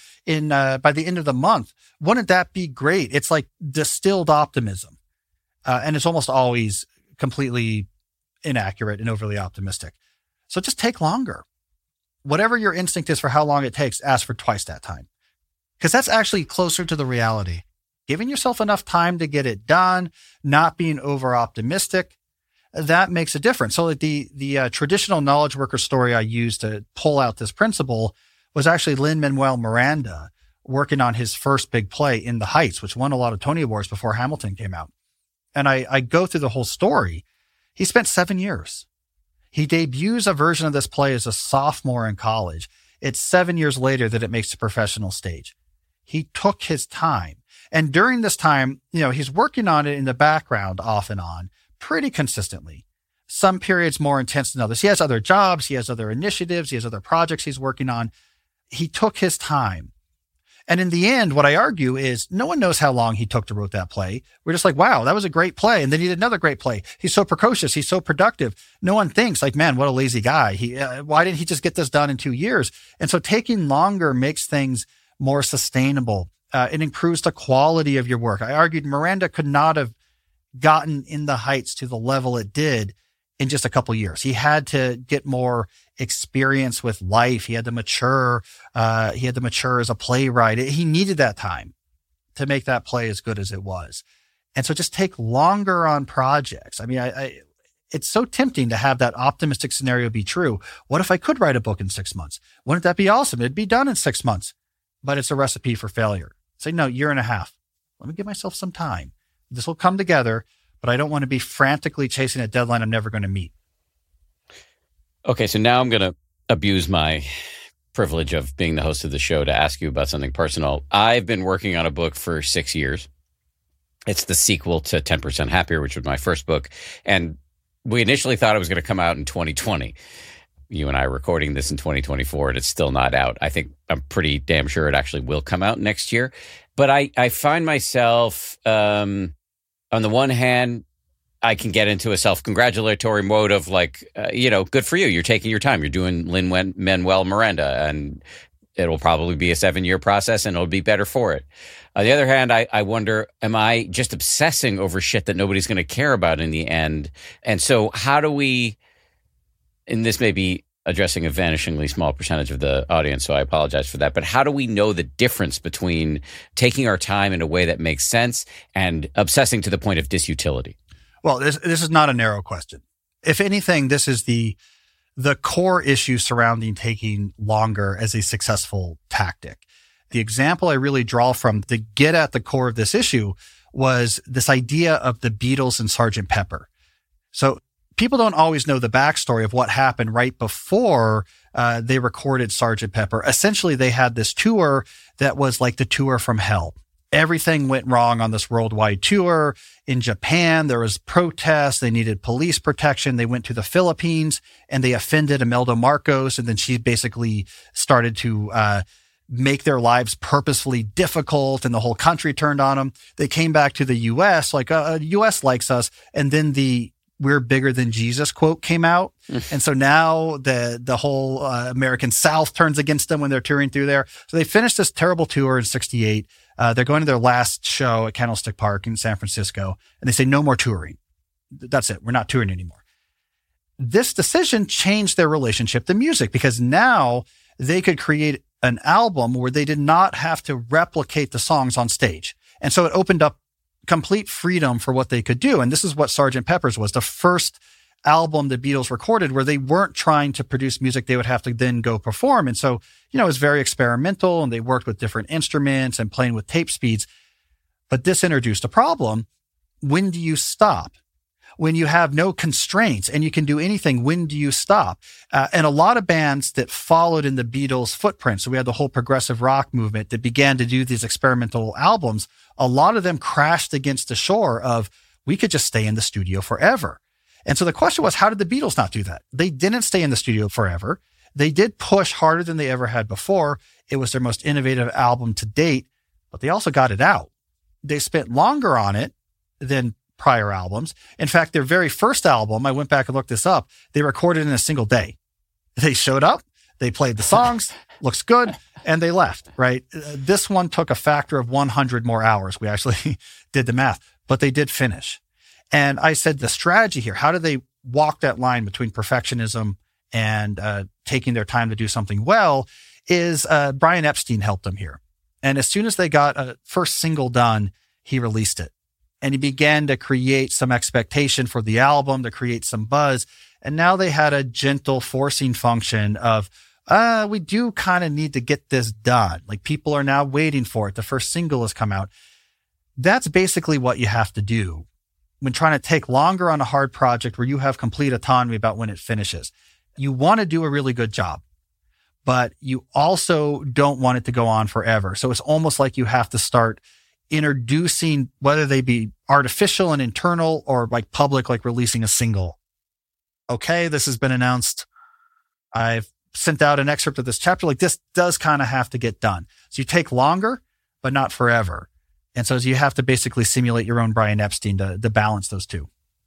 by the end of the month, wouldn't that be great? It's like distilled optimism. And it's almost always completely inaccurate and overly optimistic. So just take longer. Whatever your instinct is for how long it takes, ask for twice that time. Because that's actually closer to the reality. Giving yourself enough time to get it done, not being over optimistic, that makes a difference. So the traditional knowledge worker story I used to pull out this principle was actually Lin-Manuel Miranda working on his first big play, In the Heights, which won a lot of Tony Awards before Hamilton came out. And I go through the whole story. He spent 7 years. He debuts a version of this play as a sophomore in college. It's 7 years later that it makes the professional stage. He took his time. And during this time, he's working on it in the background off and on pretty consistently. Some periods more intense than others. He has other jobs. He has other initiatives. He has other projects he's working on. He took his time. And in the end, what I argue is no one knows how long he took to write that play. We're just like, wow, that was a great play. And then he did another great play. He's so precocious. He's so productive. No one thinks like, man, what a lazy guy. Why didn't he just get this done in 2 years? And so taking longer makes things more sustainable. It improves the quality of your work. I argued Miranda could not have gotten In the Heights to the level it did in just a couple years. He had to get more experience with life. He had to mature. He had to mature as a playwright. He needed that time to make that play as good as it was. And so just take longer on projects. I mean, it's so tempting to have that optimistic scenario be true. What if I could write a book in 6 months? Wouldn't that be awesome? It'd be done in 6 months, but it's a recipe for failure. Say, no, year and a half. Let me give myself some time. This will come together, but I don't want to be frantically chasing a deadline I'm never going to meet. Okay, so now I'm going to abuse my privilege of being the host of the show to ask you about something personal. I've been working on a book for 6 years. It's the sequel to 10% Happier, which was my first book. And we initially thought it was going to come out in 2020. You and I are recording this in 2024, and it's still not out. I think I'm pretty damn sure it actually will come out next year. But I find myself, on the one hand, I can get into a self-congratulatory mode of like, good for you. You're taking your time. You're doing Lin-Manuel Miranda, and it'll probably be a 7-year process, and it'll be better for it. On the other hand, I wonder, am I just obsessing over shit that nobody's going to care about in the end? And so how do we, and this may be addressing a vanishingly small percentage of the audience, so I apologize for that, but how do we know the difference between taking our time in a way that makes sense and obsessing to the point of disutility? Well, this is not a narrow question. If anything, this is the core issue surrounding taking longer as a successful tactic. The example I really draw from to get at the core of this issue was this idea of the Beatles and Sgt. Pepper. So people don't always know the backstory of what happened right before they recorded Sgt. Pepper. Essentially, they had this tour that was like the tour from hell. Everything went wrong on this worldwide tour. In Japan, there was protests. They needed police protection. They went to the Philippines and they offended Imelda Marcos. And then she basically started to make their lives purposefully difficult, and the whole country turned on them. They came back to the U.S. like, U.S. likes us. And then the "we're bigger than Jesus" quote came out. And so now the whole American South turns against them when they're touring through there. So they finished this terrible tour in 1968. They're going to their last show at Candlestick Park in San Francisco, and they say, no more touring. That's it. We're not touring anymore. This decision changed their relationship to music because now they could create an album where they did not have to replicate the songs on stage. And so it opened up complete freedom for what they could do. And this is what Sgt. Pepper's was, the first album the Beatles recorded where they weren't trying to produce music they would have to then go perform. And so, it was very experimental, and they worked with different instruments and playing with tape speeds. But this introduced a problem. When do you stop? When you have no constraints and you can do anything, when do you stop? And a lot of bands that followed in the Beatles' footprint, so we had the whole progressive rock movement that began to do these experimental albums, a lot of them crashed against the shore of, we could just stay in the studio forever. And so the question was, how did the Beatles not do that? They didn't stay in the studio forever. They did push harder than they ever had before. It was their most innovative album to date, but they also got it out. They spent longer on it than prior albums. In fact, their very first album, I went back and looked this up, they recorded in a single day. They showed up, they played the songs, looks good, and they left, right? This one took a factor of 100 more hours. We actually did the math, but they did finish. And I said, the strategy here, how do they walk that line between perfectionism and taking their time to do something well, is Brian Epstein helped them here. And as soon as they got a first single done, he released it. And he began to create some expectation for the album, to create some buzz. And now they had a gentle forcing function of, we do kind of need to get this done. Like, people are now waiting for it. The first single has come out. That's basically what you have to do when trying to take longer on a hard project where you have complete autonomy about when it finishes. You want to do a really good job, but you also don't want it to go on forever. So it's almost like you have to start introducing, whether they be artificial and internal or like public, like releasing a single. Okay, this has been announced. I've sent out an excerpt of this chapter. Like, this does kind of have to get done. So you take longer, but not forever. And so you have to basically simulate your own Brian Epstein to balance those two.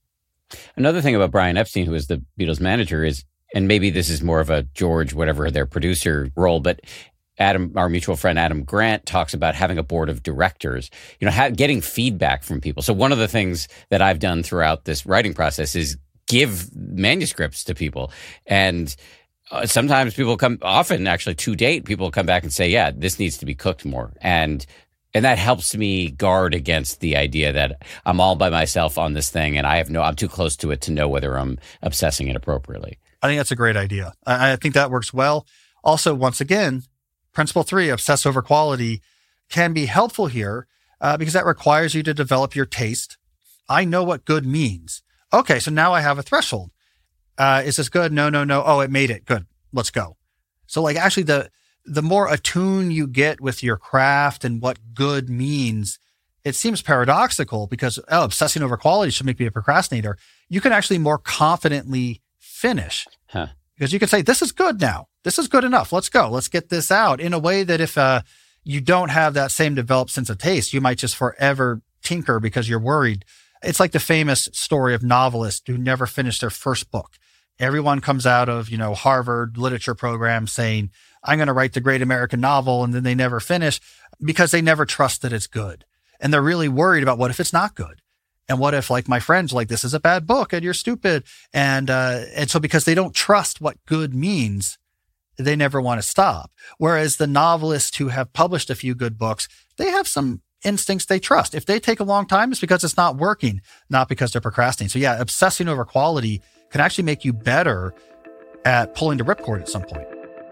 Another thing about Brian Epstein, who is the Beatles manager, is, and maybe this is more of a George, whatever, their producer role, but Adam, our mutual friend Adam Grant, talks about having a board of directors, getting feedback from people. So one of the things that I've done throughout this writing process is give manuscripts to people. And sometimes often actually to date, people come back and say, yeah, this needs to be cooked more. And that helps me guard against the idea that I'm all by myself on this thing and I'm too close to it to know whether I'm obsessing it appropriately. I think that's a great idea. I think that works well. Also, once again, principle 3, obsess over quality, can be helpful here because that requires you to develop your taste. I know what good means. Okay, so now I have a threshold. Is this good? No. Oh, it made it. Good. Let's go. So like actually the more attuned you get with your craft and what good means, it seems paradoxical because obsessing over quality should make me a procrastinator. You can actually more confidently finish because you can say, this is good now. This is good enough. Let's go. Let's get this out in a way that if you don't have that same developed sense of taste, you might just forever tinker because you're worried. It's like the famous story of novelists who never finished their first book. Everyone comes out of, Harvard literature program saying, I'm going to write the great American novel. And then they never finish because they never trust that it's good. And they're really worried about what if it's not good? And what if like my friends, like this is a bad book and you're stupid. And so because they don't trust what good means, they never want to stop. Whereas the novelists who have published a few good books, they have some instincts they trust. If they take a long time, it's because it's not working, not because they're procrastinating. So yeah, obsessing over quality can actually make you better at pulling the ripcord at some point.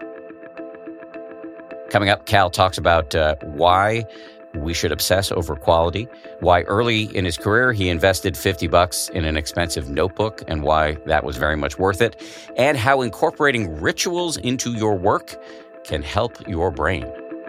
Coming up, Cal talks about why we should obsess over quality, why early in his career he invested $50 in an expensive notebook and why that was very much worth it, and how incorporating rituals into your work can help your brain.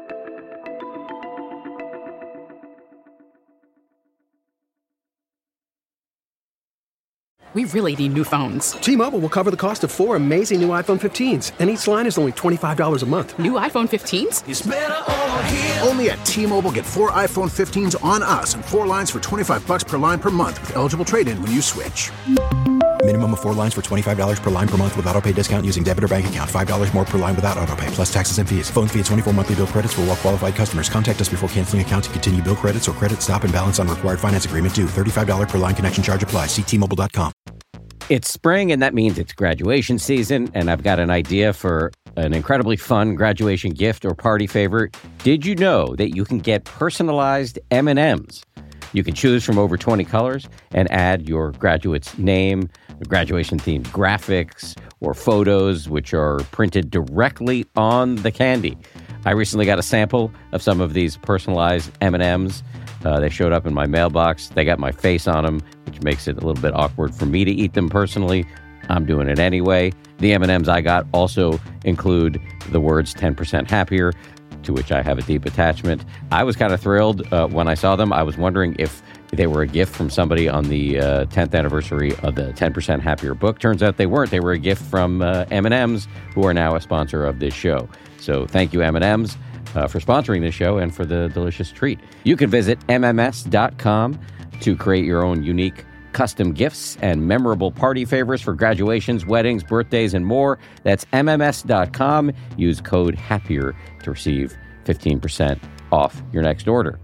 We really need new phones. T-Mobile will cover the cost of 4 amazing new iPhone 15s, and each line is only $25 a month. New iPhone 15s? It's better over here. Only at T-Mobile, get 4 iPhone 15s on us and 4 lines for $25 per line per month with eligible trade-in when you switch. Minimum of 4 lines for $25 per line per month with autopay discount using debit or bank account. $5 more per line without autopay, plus taxes and fees. Phone fee at 24 monthly bill credits for well-qualified customers. Contact us before canceling account to continue bill credits or credit stop and balance on required finance agreement due. $35 per line connection charge applies. See T-Mobile.com. It's spring, and that means it's graduation season, and I've got an idea for an incredibly fun graduation gift or party favorite. Did you know that you can get personalized M&Ms? You can choose from over 20 colors and add your graduate's name, graduation-themed graphics, or photos, which are printed directly on the candy. I recently got a sample of some of these personalized M&Ms. They showed up in my mailbox. They got my face on them, which makes it a little bit awkward for me to eat them personally. I'm doing it anyway. The M&Ms I got also include the words 10% happier, to which I have a deep attachment. I was kind of thrilled when I saw them. I was wondering if they were a gift from somebody on the 10th anniversary of the 10% Happier book. Turns out they weren't. They were a gift from M&Ms, who are now a sponsor of this show. So thank you, M&Ms. For sponsoring this show and for the delicious treat. You can visit MMS.com to create your own unique custom gifts and memorable party favors for graduations, weddings, birthdays, and more. That's MMS.com. Use code HAPPIER to receive 15% off your next order.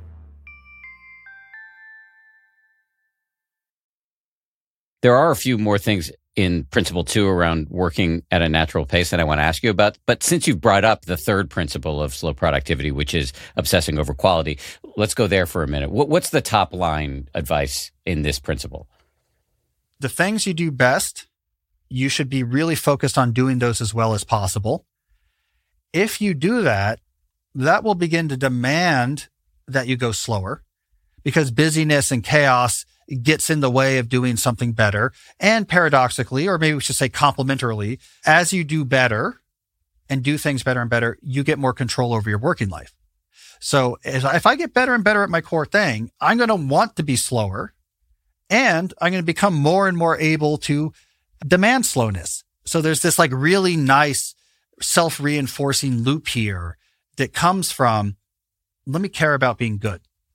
There are a few more things in principle 2 around working at a natural pace that I want to ask you about. But since you've brought up the third principle of slow productivity, which is obsessing over quality, let's go there for a minute. What's the top line advice in this principle? The things you do best, you should be really focused on doing those as well as possible. If you do that, that will begin to demand that you go slower because busyness and chaos gets in the way of doing something better. And paradoxically, or maybe we should say complementarily, as you do better and do things better and better, you get more control over your working life. So if I get better and better at my core thing, I'm going to want to be slower and I'm going to become more and more able to demand slowness. So there's this like really nice self-reinforcing loop here that comes from, let me care about being good.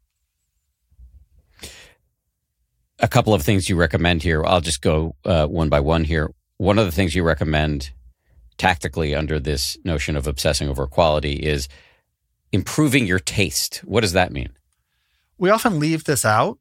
A couple of things you recommend here. I'll just go one by one here. One of the things you recommend tactically under this notion of obsessing over quality is improving your taste. What does that mean? We often leave this out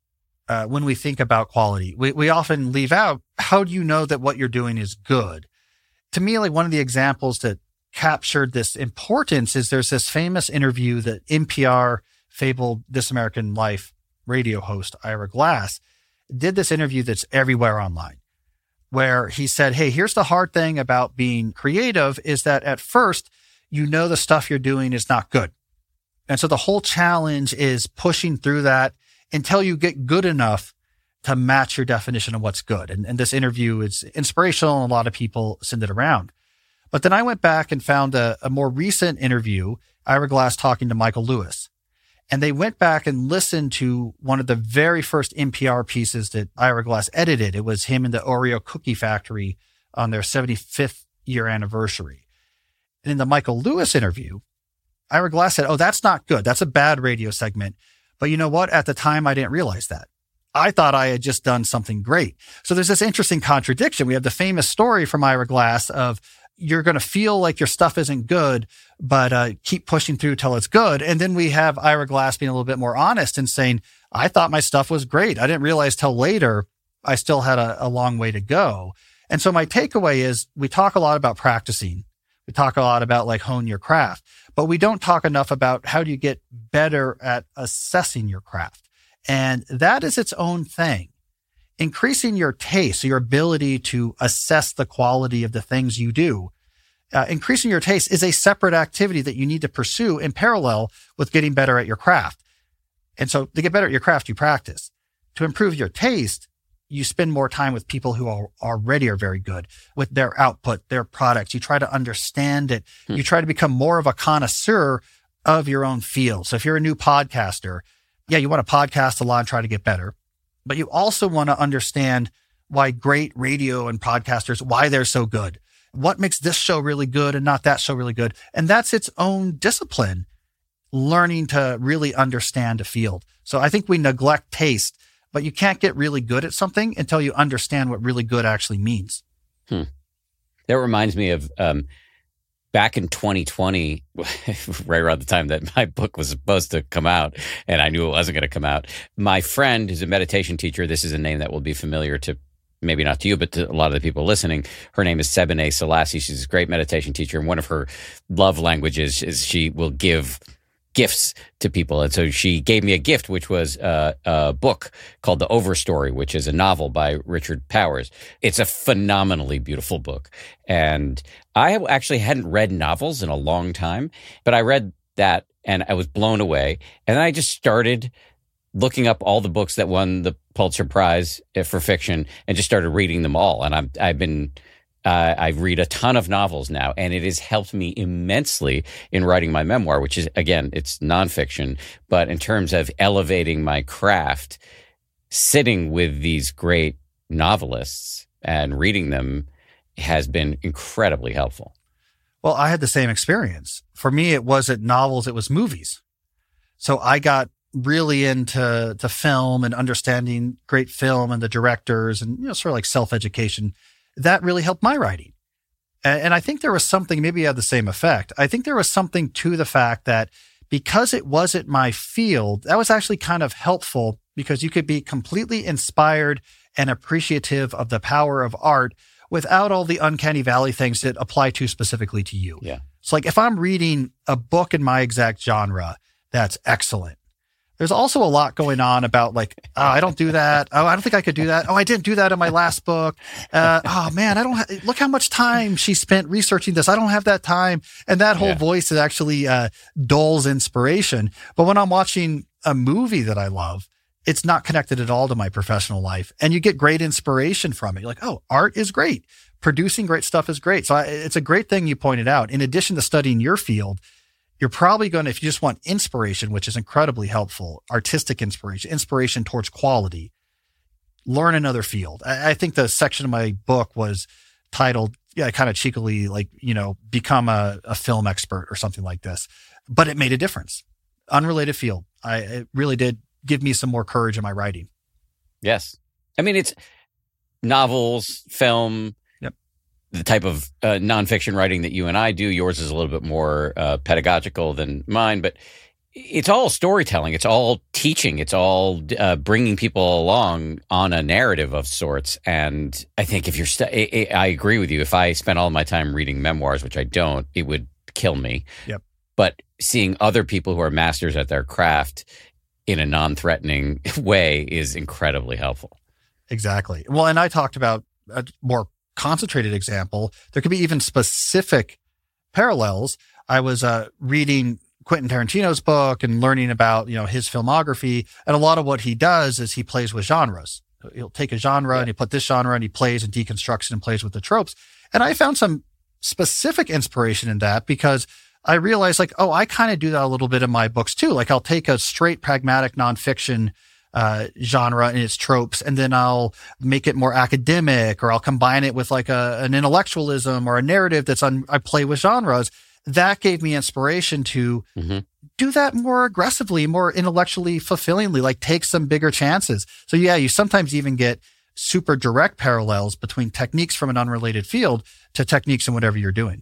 when we think about quality. We often leave out, how do you know that what you're doing is good? To me, like one of the examples that captured this importance is there's this famous interview that NPR fabled This American Life radio host Ira Glass did this interview that's everywhere online, where he said, hey, here's the hard thing about being creative is that at first, you know the stuff you're doing is not good. And so the whole challenge is pushing through that until you get good enough to match your definition of what's good. And this interview is inspirational, and a lot of people send it around. But then I went back and found a more recent interview, Ira Glass talking to Michael Lewis. And they went back and listened to one of the very first NPR pieces that Ira Glass edited. It was him in the Oreo cookie factory on their 75th year anniversary. And in the Michael Lewis interview, Ira Glass said, oh, that's not good. That's a bad radio segment. But you know what? At the time, I didn't realize that. I thought I had just done something great. So there's this interesting contradiction. We have the famous story from Ira Glass of you're going to feel like your stuff isn't good, but keep pushing through till it's good. And then we have Ira Glass being a little bit more honest and saying, I thought my stuff was great. I didn't realize till later I still had a long way to go. And so my takeaway is we talk a lot about practicing. We talk a lot about like hone your craft, but we don't talk enough about how do you get better at assessing your craft. And that is its own thing. Increasing your taste, your ability to assess the quality of the things you do, increasing your taste is a separate activity that you need to pursue in parallel with getting better at your craft. And so to get better at your craft, you practice. To improve your taste, you spend more time with people who already are very good with their output, their products. You try to understand it. You try to become more of a connoisseur of your own field. So if you're a new podcaster, yeah, you want to podcast a lot and try to get better, but you also want to understand why great radio and podcasters, why they're so good. What makes this show really good and not that show really good? And that's its own discipline, learning to really understand a field. So I think we neglect taste, but you can't get really good at something until you understand what really good actually means. That reminds me of back in 2020, right around the time that my book was supposed to come out, and I knew it wasn't going to come out, my friend who's a meditation teacher, this is a name that will be familiar to maybe not to you, but to a lot of the people listening. Her name is Sebene Selassie. She's a great meditation teacher, and one of her love languages is she will give gifts to people. And so she gave me a gift, which was a book called The Overstory, which is a novel by Richard Powers. It's a phenomenally beautiful book. And I actually hadn't read novels in a long time, but I read that and I was blown away. And then I just started looking up all the books that won the Pulitzer Prize for fiction and just started reading them all. And I read a ton of novels now, and it has helped me immensely in writing my memoir, which is, again, it's nonfiction. But in terms of elevating my craft, sitting with these great novelists and reading them has been incredibly helpful. Well, I had the same experience. For me, it wasn't novels, it was movies. So I got really into film and understanding great film and the directors and, sort of like self-education. That really helped my writing. And I think there was something, maybe it had the same effect. I think there was something to the fact that because it wasn't my field, that was actually kind of helpful because you could be completely inspired and appreciative of the power of art without all the uncanny valley things that apply too specifically to you. Yeah. So like if I'm reading a book in my exact genre, that's excellent. There's also a lot going on about like, oh, I don't do that. Oh, I don't think I could do that. Oh, I didn't do that in my last book. Oh man, look how much time she spent researching this. I don't have that time. And that whole voice is actually dulls inspiration. But when I'm watching a movie that I love, it's not connected at all to my professional life. And you get great inspiration from it. You're like, oh, art is great. Producing great stuff is great. So it's a great thing you pointed out. In addition to studying your field, you're probably going to, if you just want inspiration, which is incredibly helpful, artistic inspiration towards quality, learn another field. I think the section of my book was titled, kind of cheekily, like, become a film expert or something like this. But it made a difference. Unrelated field. It really did give me some more courage in my writing. Yes. I mean, it's novels, film, the type of nonfiction writing that you and I do. Yours is a little bit more pedagogical than mine, but it's all storytelling. It's all teaching. It's all bringing people along on a narrative of sorts. And I think if you're, I agree with you. If I spent all my time reading memoirs, which I don't, it would kill me. Yep. But seeing other people who are masters at their craft in a non-threatening way is incredibly helpful. Exactly. Well, and I talked about a more concentrated example. There could be even specific parallels. I was reading Quentin Tarantino's book and learning about, his filmography. And a lot of what he does is he plays with genres. He'll take a genre and he put this genre and he plays and deconstructs it and plays with the tropes. And I found some specific inspiration in that because I realized I kind of do that a little bit in my books too. Like I'll take a straight pragmatic nonfiction genre and its tropes, and then I'll make it more academic, or I'll combine it with like an intellectualism or a narrative I play with genres. That gave me inspiration to do that more aggressively, more intellectually fulfillingly, like take some bigger chances. So yeah, you sometimes even get super direct parallels between techniques from an unrelated field to techniques in whatever you're doing.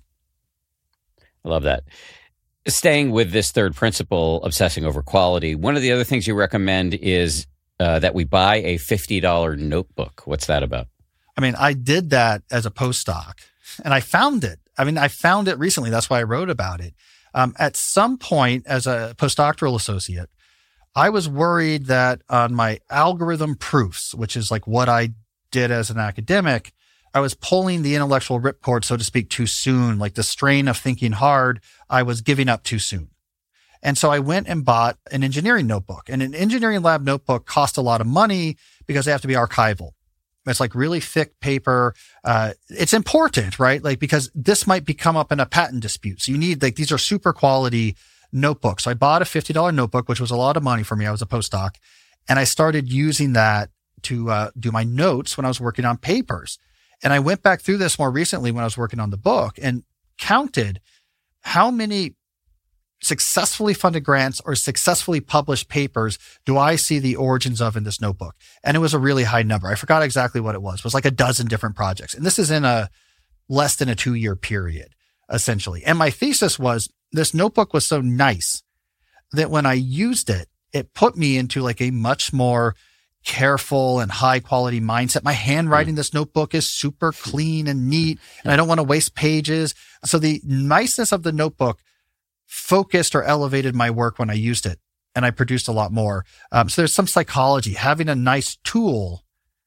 I love that. Staying with this third principle, obsessing over quality, one of the other things you recommend is that we buy a $50 notebook. What's that about? I mean, I did that as a postdoc and I found it. I found it recently. That's why I wrote about it. At some point as a postdoctoral associate, I was worried that on my algorithm proofs, which is like what I did as an academic, I was pulling the intellectual ripcord, so to speak, too soon. Like the strain of thinking hard, I was giving up too soon. And so I went and bought an engineering notebook. And an engineering lab notebook costs a lot of money because they have to be archival. It's like really thick paper. It's important, right? Like, because this might come up in a patent dispute. So you need, these are super quality notebooks. So I bought a $50 notebook, which was a lot of money for me. I was a postdoc. And I started using that to do my notes when I was working on papers. And I went back through this more recently when I was working on the book and counted how many successfully funded grants or successfully published papers do I see the origins of in this notebook? And it was a really high number. I forgot exactly what it was. It was like a dozen different projects. And this is in a less than a 2-year period, essentially. And my thesis was this notebook was so nice that when I used it, it put me into like a much more careful and high quality mindset. My handwriting in this notebook is super clean and neat, and I don't want to waste pages. So the niceness of the notebook focused or elevated my work when I used it, and I produced a lot more. So there's some psychology. Having a nice tool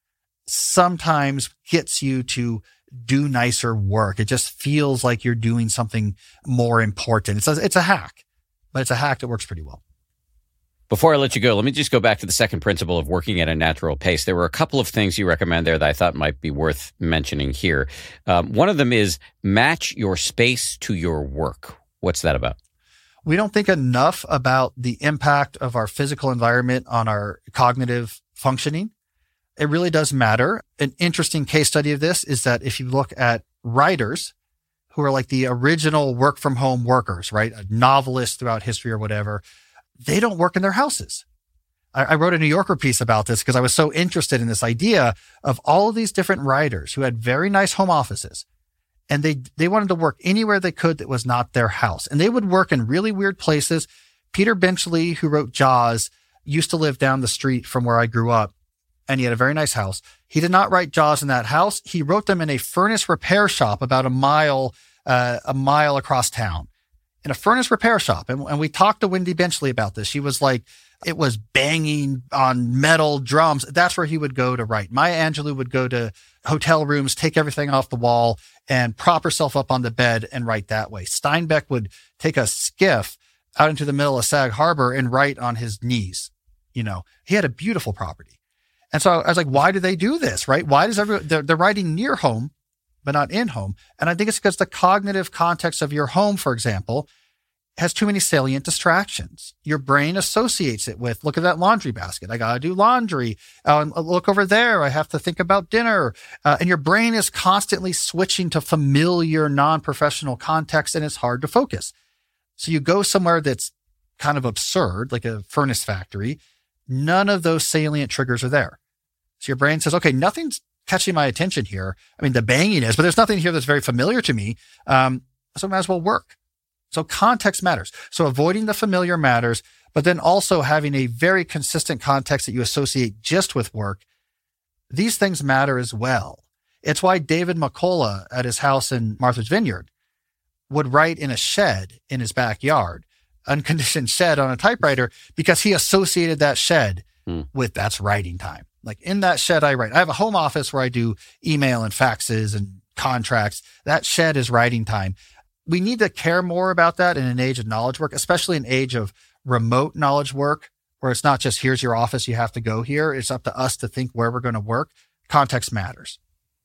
sometimes gets you to do nicer work. It just feels like you're doing something more important. It's a hack, but it's a hack that works pretty well. Before I let you go, let me just go back to the second principle of working at a natural pace. There were a couple of things you recommend there that I thought might be worth mentioning here. One of them is match your space to your work. What's that about? We don't think enough about the impact of our physical environment on our cognitive functioning. It really does matter. An interesting case study of this is that if you look at writers who are like the original work from home workers, right? Novelists throughout history or whatever, they don't work in their houses. I wrote a New Yorker piece about this because I was so interested in this idea of all of these different writers who had very nice home offices. And they wanted to work anywhere they could that was not their house. And they would work in really weird places. Peter Benchley, who wrote Jaws, used to live down the street from where I grew up. And he had a very nice house. He did not write Jaws in that house. He wrote them in a furnace repair shop about a mile across town. In a furnace repair shop. And we talked to Wendy Benchley about this. She was like, it was banging on metal drums. That's where he would go to write. Maya Angelou would go to hotel rooms, take everything off the wall and prop herself up on the bed and write that way. Steinbeck would take a skiff out into the middle of Sag Harbor and write on his knees. He had a beautiful property. And so I was like, why do they do this, right? Why does they're writing near home, but not in home? And I think it's because the cognitive context of your home, for example, has too many salient distractions. Your brain associates it with, look at that laundry basket. I got to do laundry. Look over there. I have to think about dinner. And your brain is constantly switching to familiar, non-professional context, and it's hard to focus. So you go somewhere that's kind of absurd, like a furnace factory. None of those salient triggers are there. So your brain says, okay, nothing's catching my attention here. I mean, the banging is, but there's nothing here that's very familiar to me. So I might as well work. So context matters. So avoiding the familiar matters. but then also having a very consistent context that you associate just with work. These things matter as well. It's why David McCullough at his house in Martha's Vineyard would write in a shed in his backyard, unconditioned shed on a typewriter, because he associated that shed with that's writing time. Like in that shed, I write. I have a home office where I do email and faxes and contracts. That shed is writing time. We need to care more about that in an age of knowledge work, especially an age of remote knowledge work, where it's not just here's your office, you have to go here. It's up to us to think where we're going to work. Context matters.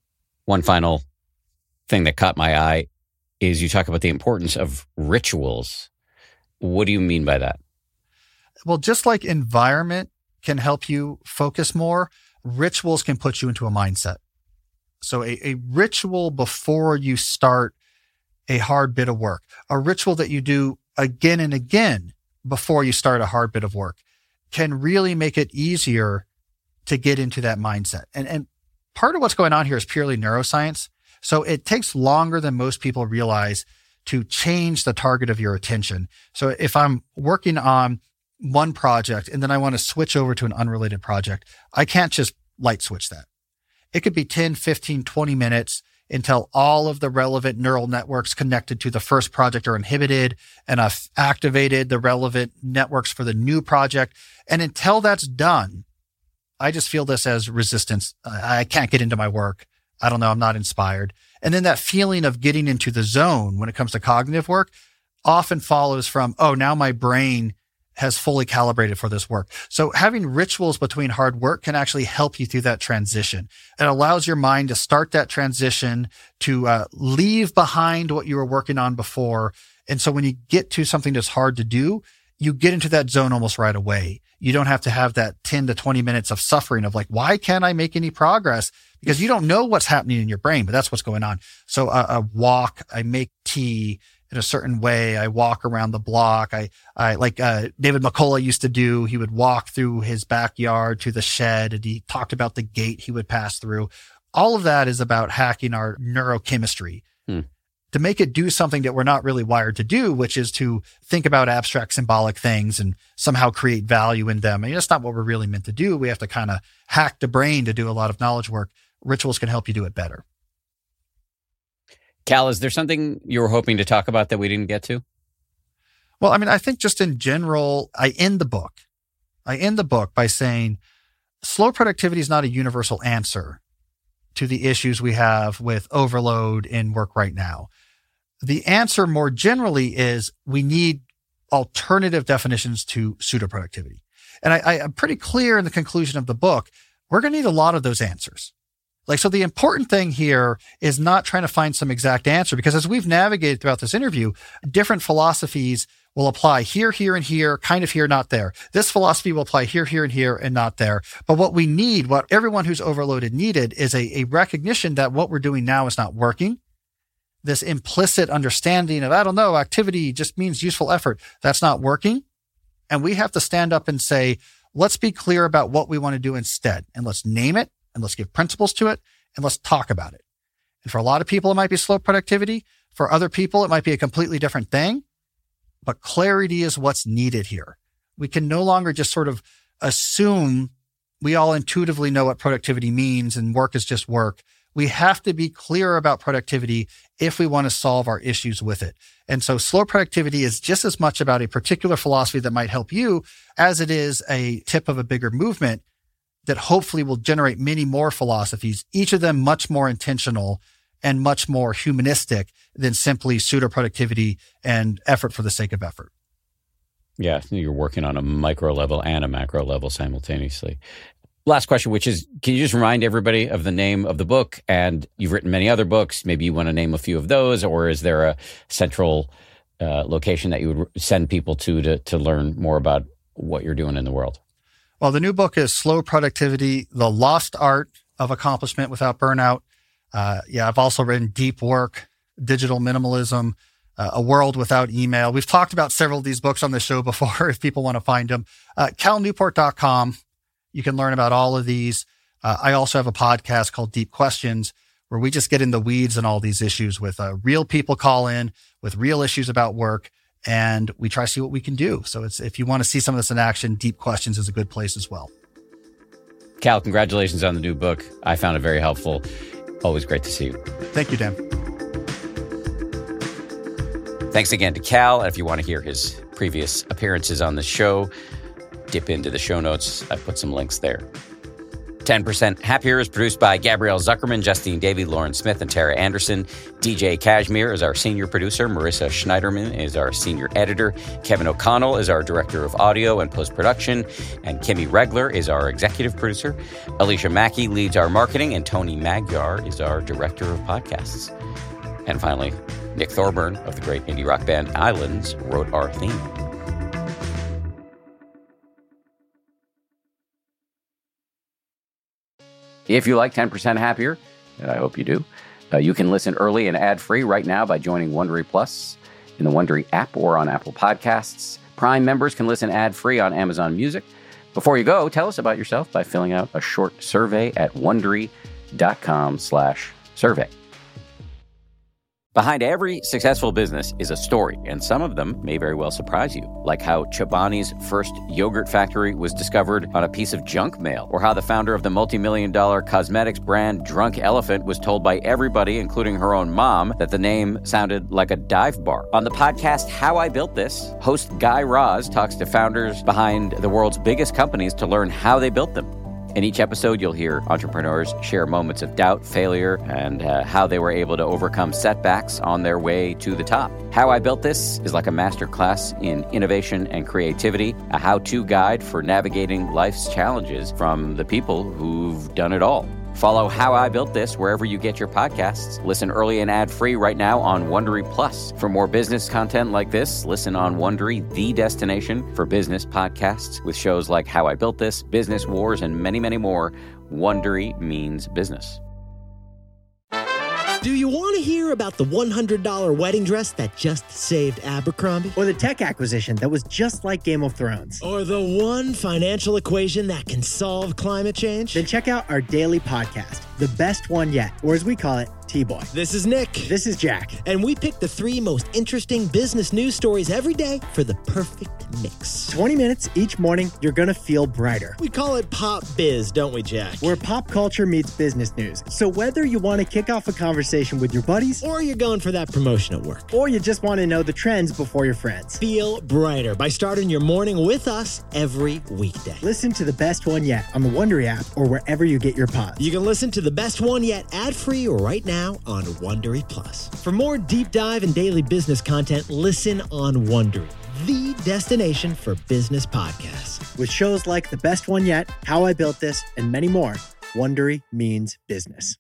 One final thing that caught my eye is you talk about the importance of rituals. What do you mean by that? Well, just like environment can help you focus more, rituals can put you into a mindset. So a ritual before you start a hard bit of work, a ritual that you do again and again before you start a hard bit of work, can really make it easier to get into that mindset. And part of what's going on here is purely neuroscience. So it takes longer than most people realize to change the target of your attention. So if I'm working on one project and then I want to switch over to an unrelated project, I can't just light switch that. It could be 10, 15, 20 minutes until all of the relevant neural networks connected to the first project are inhibited, and I've activated the relevant networks for the new project. And until that's done, I just feel this as resistance. I can't get into my work. I don't know. I'm not inspired. And then that feeling of getting into the zone when it comes to cognitive work often follows from, oh, now my brain has fully calibrated for this work. So having rituals between hard work can actually help you through that transition. It allows your mind to start that transition, to leave behind what you were working on before. And so when you get to something that's hard to do, you get into that zone almost right away. You don't have to have that 10 to 20 minutes of suffering of like, why can't I make any progress? Because you don't know what's happening in your brain, but that's what's going on. So a walk, I make tea in a certain way. I walk around the block. I like David McCullough used to do. He would walk through his backyard to the shed, and he talked about the gate he would pass through. All of that is about hacking our neurochemistry to make it do something that we're not really wired to do, which is to think about abstract symbolic things and somehow create value in them. I mean, that's not what we're really meant to do. We have to kind of hack the brain to do a lot of knowledge work. Rituals can help you do it better. Cal, is there something you were hoping to talk about that we didn't get to? Well, I mean, I think just in general, I end the book by saying slow productivity is not a universal answer to the issues we have with overload in work right now. The answer more generally is we need alternative definitions to pseudo-productivity. And I'm pretty clear in the conclusion of the book, we're going to need a lot of those answers. So the important thing here is not trying to find some exact answer, because as we've navigated throughout this interview, different philosophies will apply here, here, and here, kind of here, not there. This philosophy will apply here, here, and here, and not there. But what we need, what everyone who's overloaded needed, is a recognition that what we're doing now is not working. This implicit understanding of, I don't know, activity just means useful effort. That's not working. And we have to stand up and say, let's be clear about what we want to do instead. And let's name it, and let's give principles to it, and let's talk about it. And for a lot of people, it might be slow productivity. For other people, it might be a completely different thing. But clarity is what's needed here. We can no longer just sort of assume we all intuitively know what productivity means and work is just work. We have to be clear about productivity if we want to solve our issues with it. And so slow productivity is just as much about a particular philosophy that might help you as it is a tip of a bigger movement that hopefully will generate many more philosophies, each of them much more intentional and much more humanistic than simply pseudo-productivity and effort for the sake of effort. Yeah, you're working on a micro level and a macro level simultaneously. Last question, which is, can you just remind everybody of the name of the book? And you've written many other books. Maybe you want to name a few of those, or is there a central location that you would send people to learn more about what you're doing in the world? Well, the new book is Slow Productivity, The Lost Art of Accomplishment Without Burnout. I've also written Deep Work, Digital Minimalism, A World Without Email. We've talked about several of these books on the show before if people want to find them. calnewport.com. You can learn about all of these. I also have a podcast called Deep Questions, where we just get in the weeds on all these issues with real people call in with real issues about work. and we try to see what we can do. So if you want to see some of this in action, Deep Questions is a good place as well. Cal, congratulations on the new book. I found it very helpful. Always great to see you. Thank you, Dan. Thanks again to Cal. If you want to hear his previous appearances on the show, dip into the show notes. I put some links there. 10% Happier is produced by Gabrielle Zuckerman, Justine Davey, Lauren Smith, and Tara Anderson. DJ Kashmir is our senior producer. Marissa Schneiderman is our senior editor. Kevin O'Connell is our director of audio and post-production. And Kimmy Regler is our executive producer. Alicia Mackey leads our marketing. And Tony Magyar is our director of podcasts. And finally, Nick Thorburn of the great indie rock band Islands wrote our theme. If you like 10% Happier, and I hope you do, you can listen early and ad-free right now by joining Wondery Plus in the Wondery app or on Apple Podcasts. Prime members can listen ad-free on Amazon Music. Before you go, tell us about yourself by filling out a short survey at Wondery.com/survey. Behind every successful business is a story, and some of them may very well surprise you, like how Chobani's first yogurt factory was discovered on a piece of junk mail, or how the founder of the multi-million-dollar cosmetics brand Drunk Elephant was told by everybody, including her own mom, that the name sounded like a dive bar. On the podcast How I Built This, host Guy Raz talks to founders behind the world's biggest companies to learn how they built them. In each episode, you'll hear entrepreneurs share moments of doubt, failure, and how they were able to overcome setbacks on their way to the top. How I Built This is like a masterclass in innovation and creativity, a how-to guide for navigating life's challenges from the people who've done it all. Follow How I Built This wherever you get your podcasts. Listen early and ad-free right now on Wondery Plus. For more business content like this, listen on Wondery, the destination for business podcasts, with shows like How I Built This, Business Wars, and many, many more. Wondery means business. Do you want to hear about the $100 wedding dress that just saved Abercrombie? Or the tech acquisition that was just like Game of Thrones? Or the one financial equation that can solve climate change? Then check out our daily podcast, The Best One Yet, or as we call it, T-Boy. This is Nick. This is Jack. And we pick the 3 most interesting business news stories every day for the perfect mix. 20 minutes each morning, you're going to feel brighter. We call it Pop Biz, don't we, Jack? Where pop culture meets business news. So whether you want to kick off a conversation with your buddies, or you're going for that promotion at work, or you just want to know the trends before your friends, feel brighter by starting your morning with us every weekday. Listen to The Best One Yet on the Wondery app or wherever you get your pods. You can listen to The Best One Yet ad-free right now on Wondery Plus. For more deep dive and daily business content, listen on Wondery, the destination for business podcasts. With shows like The Best One Yet, How I Built This, and many more, Wondery means business.